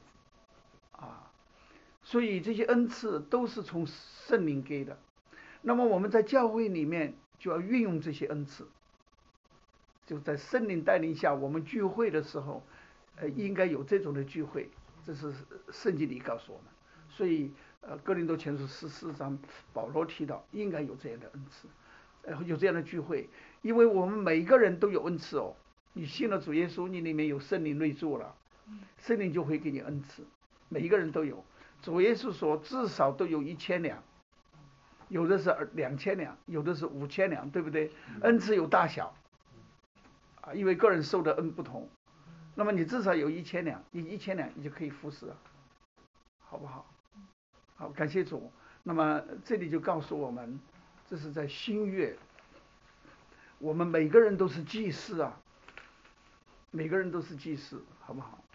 S2: 所以这些恩赐都是从圣灵给的。那么我们在教会里面就要运用这些恩赐，就在圣灵带领下，我们聚会的时候应该有这种的聚会，这是圣经里告诉我们。所以哥林多前书14章保罗提到应该有这样的恩赐，有这样的聚会，因为我们每个人都有恩赐你信了主耶稣，你里面有圣灵内住了，圣灵就会给你恩赐，每一个人都有。主耶稣说至少都有1000两，有的是2000两，有的是5000两，对不对？恩赐有大小因为个人受的恩不同。那么你至少有1000两，你1000两你就可以服侍了，好不好？好，感谢主。那么这里就告诉我们，这是在新约，我们每个人都是祭司每个人都是祭司，好不好？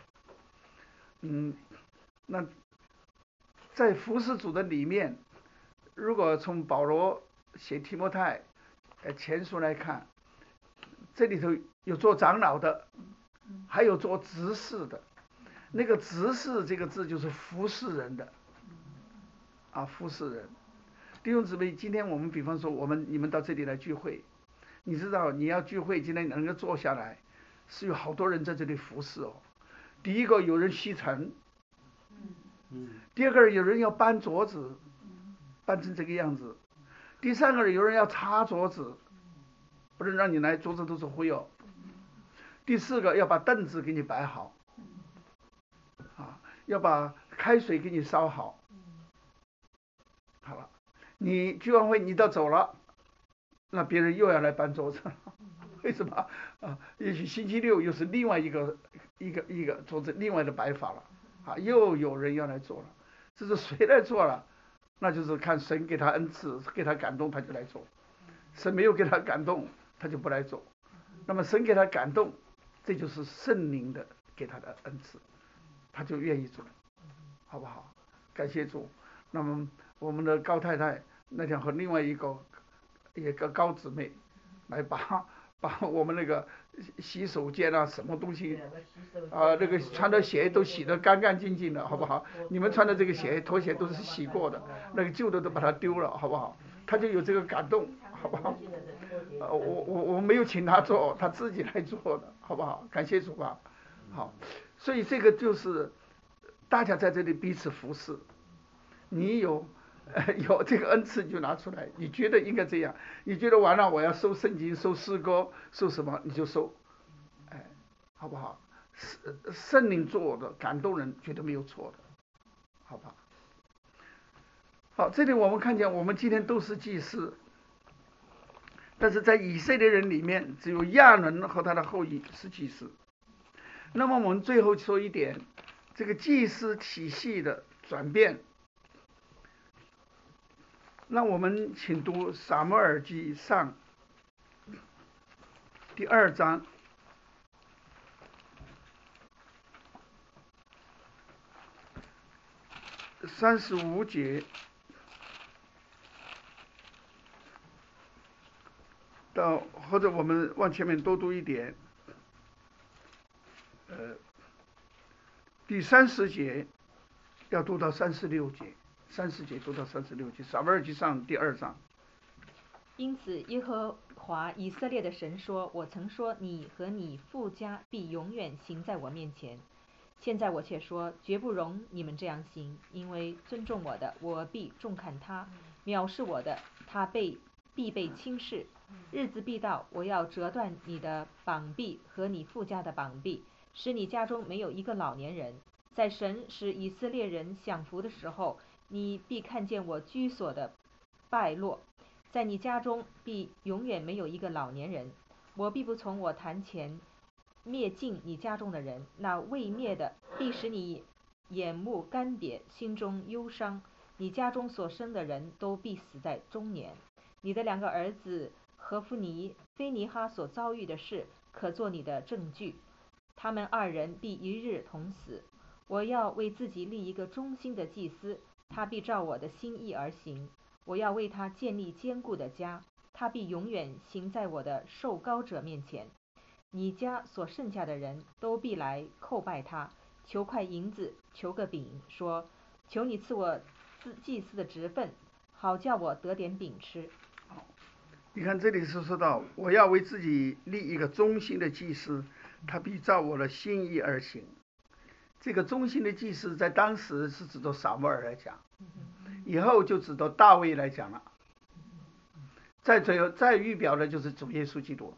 S2: 那在服侍主的里面，如果从保罗写提摩太前书来看，这里头有做长老的，还有做执事的。那个执事这个字就是服侍人的服侍人。弟兄姊妹，今天我们比方说你们到这里来聚会，你知道你要聚会今天能够坐下来，是有好多人在这里服侍第一个有人吸尘，第二个有人要搬桌子，搬成这个样子，第三个有人要擦桌子，不能让你来桌子都是灰第四个要把凳子给你摆好要把开水给你烧好。好了，你聚完会你都走了， 那别人又要来搬桌子了，为什么啊？也许星期六又是另外一个桌子另外的摆法了，啊，又有人要来做了，这是谁来做了？那就是看神给他恩赐，给他感动他就来做，神没有给他感动他就不来做。那么神给他感动，这就是圣灵的给他的恩赐，他就愿意做，好不好？感谢主。那么我们的高太太那天和另外一个高姊妹来把我们那个洗手间啊什么东西啊，那个穿的鞋都洗得干干净净的，好不好？你们穿的这个拖鞋都是洗过的，那个旧的都把它丢了，好不好？他就有这个感动，好不好？我没有请他做，他自己来做的，好不好？感谢主吧。好，所以这个就是大家在这里彼此服侍，你有这个恩赐就拿出来，你觉得应该这样，你觉得完了我要收圣经、收诗歌、收什么你就收，哎，好不好？圣灵做的感动人绝对没有错的，好不好？好，这里我们看见我们今天都是祭司，但是在以色列人里面只有亚伦和他的后裔是祭司。那么我们最后说一点，这个祭司体系的转变。那我们请读撒母耳记上第2章35节到，或者我们往前面多读一点，第30节要读到36节。30节读到36节，撒母耳记上第2章。
S6: 因此，耶和华以色列的神说：“我曾说，你和你父家必永远行在我面前。现在我却说，绝不容你们这样行，因为尊重我的，我必重看他；藐视我的，他必被轻视。日子必到，我要折断你的膀臂和你父家的膀臂，使你家中没有一个老年人。在神使以色列人享福的时候，你必看见我居所的败落，在你家中必永远没有一个老年人。我必不从我坛前灭尽你家中的人，那未灭的必使你眼目干瘪，心中忧伤。你家中所生的人都必死在中年。你的2个儿子何弗尼、菲尼哈所遭遇的事，可作你的证据。他们2人必一日同死。我要为自己立一个忠心的祭司，他必照我的心意而行。我要为他建立坚固的家，他必永远行在我的受膏者面前。你家所剩下的人都必来叩拜他，求块银子，求个饼，说：求你赐我祭司的职分，好叫我得点饼吃。
S2: 你看这里是说到，我要为自己立一个忠心的祭司，他必照我的心意而行。这个忠心的祭司在当时是指着撒母耳来讲，以后就指着大卫来讲了。再预表的就是主耶稣基督。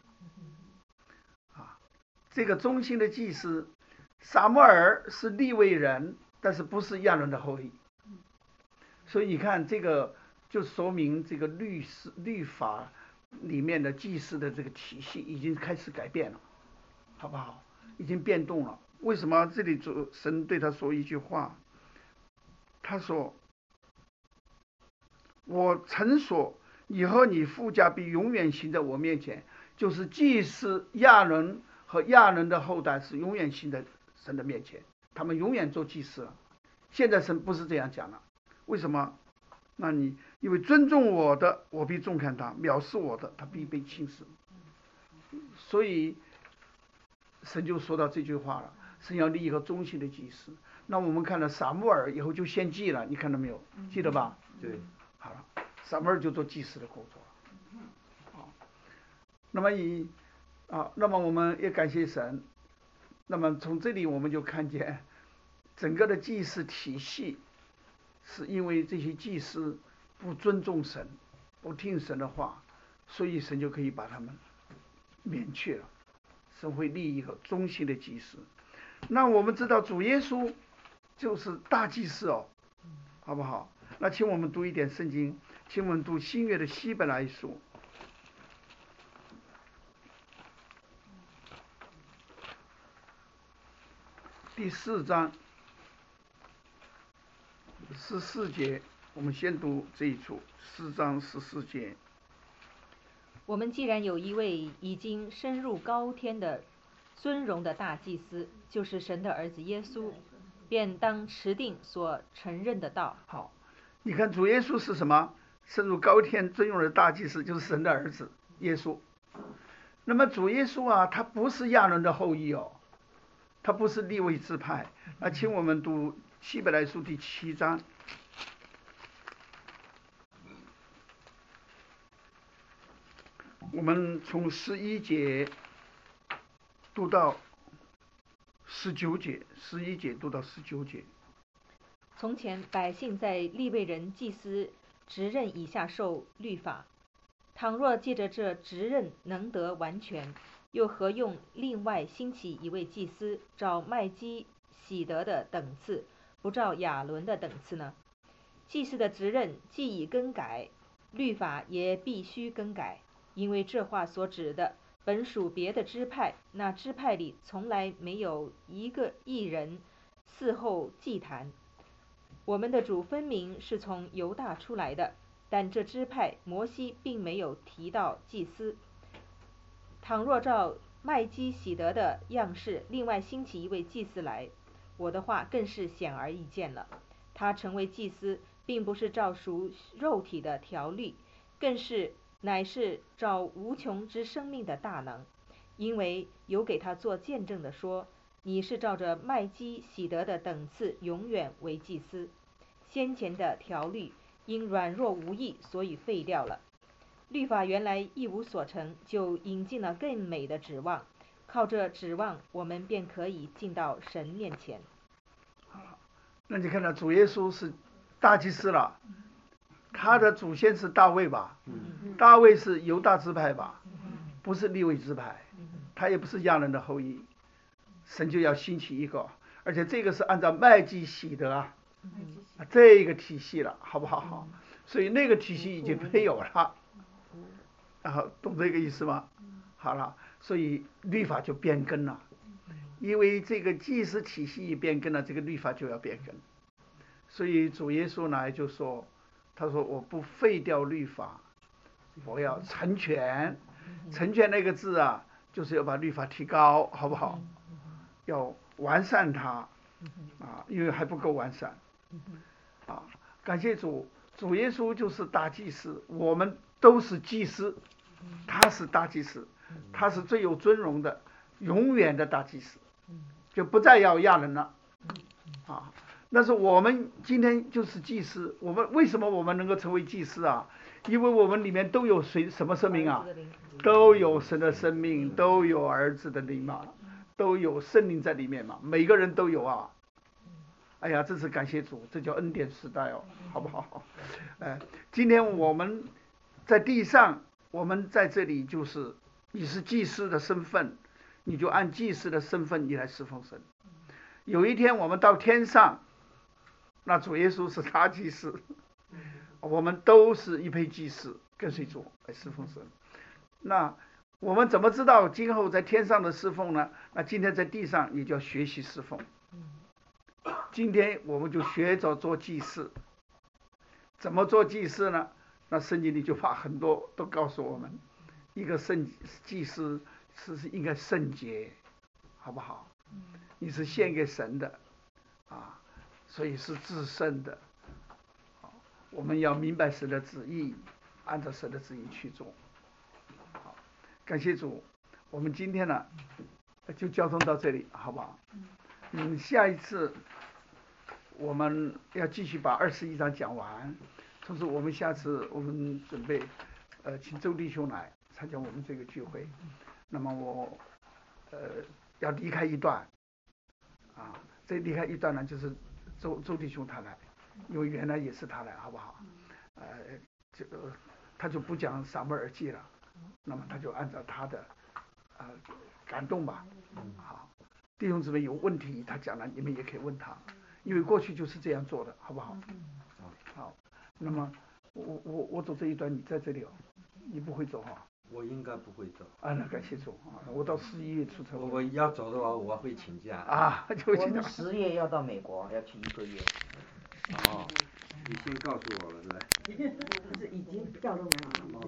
S2: 这个忠心的祭司，撒母耳是利未人，但是不是亚伦的后裔。所以你看，这个就说明这个律法里面的祭司的这个体系已经开始改变了，好不好？已经变动了。为什么这里神对他说一句话？他说：“我曾说，以后你父家必永远行在我面前。”就是祭司亚伦和亚伦的后代是永远行在神的面前，他们永远做祭司了。现在神不是这样讲了，为什么？那你因为尊重我的，我必重看他；藐视我的，他必被轻视。所以神就说到这句话了，神要立一个忠心的祭司。那我们看了撒母耳以后就献祭了，你看到没有？记得吧？
S5: 对。
S2: 好了，撒母耳就做祭司的工作了。那么我们也感谢神。那么从这里我们就看见整个的祭祀体系，是因为这些祭司不尊重神，不听神的话，所以神就可以把他们免去了。神会立一个忠心的祭司。那我们知道主耶稣就是大祭司哦，好不好？那请我们读一点圣经，请我们读新约的希伯来书第4章14节，我们先读这一处，4章14节。
S6: 我们既然有一位已经升入高天的尊荣的大祭司，就是神的儿子耶稣，便当持定所承认的道。
S2: 好，你看主耶稣是什么？升入高天尊荣的大祭司，就是神的儿子耶稣。那么主耶稣啊，他不是亚伦的后裔哦，他不是利未支派。那请我们读希伯来书第7章。我们从11节读到19节，11节读到19节。
S6: 从前百姓在利未人祭司职任以下受律法，倘若借着这职任能得完全，又何用另外兴起一位祭司，照麦基洗德的等次，不照亚伦的等次呢？祭司的职任既已更改，律法也必须更改，因为这话所指的本属别的支派，那支派里从来没有一个义人伺候祭坛。我们的主分明是从犹大出来的，但这支派摩西并没有提到祭司。倘若照麦基洗德的样式另外兴起一位祭司来，我的话更是显而易见了。他成为祭司并不是照属肉体的条例，乃是照无穷之生命的大能，因为有给他做见证的说，你是照着麦基洗德的等次永远为祭司。先前的条律因软弱无益，所以废掉了。律法原来一无所成，就引进了更美的指望，靠这指望，我们便可以进到神面前。
S2: 那你看到主耶稣是大祭司了，他的祖先是大卫吧？大卫是犹大支派吧？不是利未支派，他也不是亚伦的后裔。神就要兴起一个，而且这个是按照麦基洗德啊，这个体系了，好不好？所以那个体系已经没有了，懂这个意思吗？好了，所以律法就变更了，因为这个祭司体系一变更了，这个律法就要变更。所以主耶稣呢就说，他说我不废掉律法，我要成全。成全那个字啊，就是要把律法提高，好不好？要完善它因为还不够完善感谢主，主耶稣就是大祭司，我们都是祭司，他是大祭司，他是最有尊荣的永远的大祭司，就不再要亚伦了但是我们今天就是祭司，我们为什么我们能够成为祭司啊？因为我们里面都有什么生命啊？都有神的生命，都有儿子的灵嘛，都有圣灵在里面嘛，每个人都有啊。哎呀，这是感谢主，这叫恩典时代哦，好不好？今天我们在地上，我们在这里就是你是祭司的身份，你就按祭司的身份你来侍奉神。有一天我们到天上，那主耶稣是大祭司，我们都是一批祭司，跟随主来侍奉神。那我们怎么知道今后在天上的侍奉呢？那今天在地上也叫学习侍奉。今天我们就学着做祭司。怎么做祭司呢？那圣经里就把很多都告诉我们，一个祭司是应该圣洁，好不好？你是献给神的所以是至圣的。我们要明白神的旨意，按照神的旨意去做。好，感谢主，我们今天呢就交通到这里，好不好？下一次我们要继续把21章讲完。同时我们下次我们准备请周弟兄来参加我们这个聚会。那么我要离开一段这离开一段呢，就是周弟兄他来，因为原来也是他来，好不好？他就不讲撒母耳记了，那么他就按照他的感动吧。好，弟兄姊妹有问题他讲了，你们也可以问他，因为过去就是这样做的，好不好？好，那么我走这一段，你在这里你不会走
S5: 我应该不会走。
S2: 啊，那感谢主啊！我到11月出差。
S5: 我要走的话，我会请假。
S2: 啊，就
S1: 我们10月要到美国，要去1个月。
S5: 哦，你先告诉我了是吧？
S1: 不是已经调都没有了。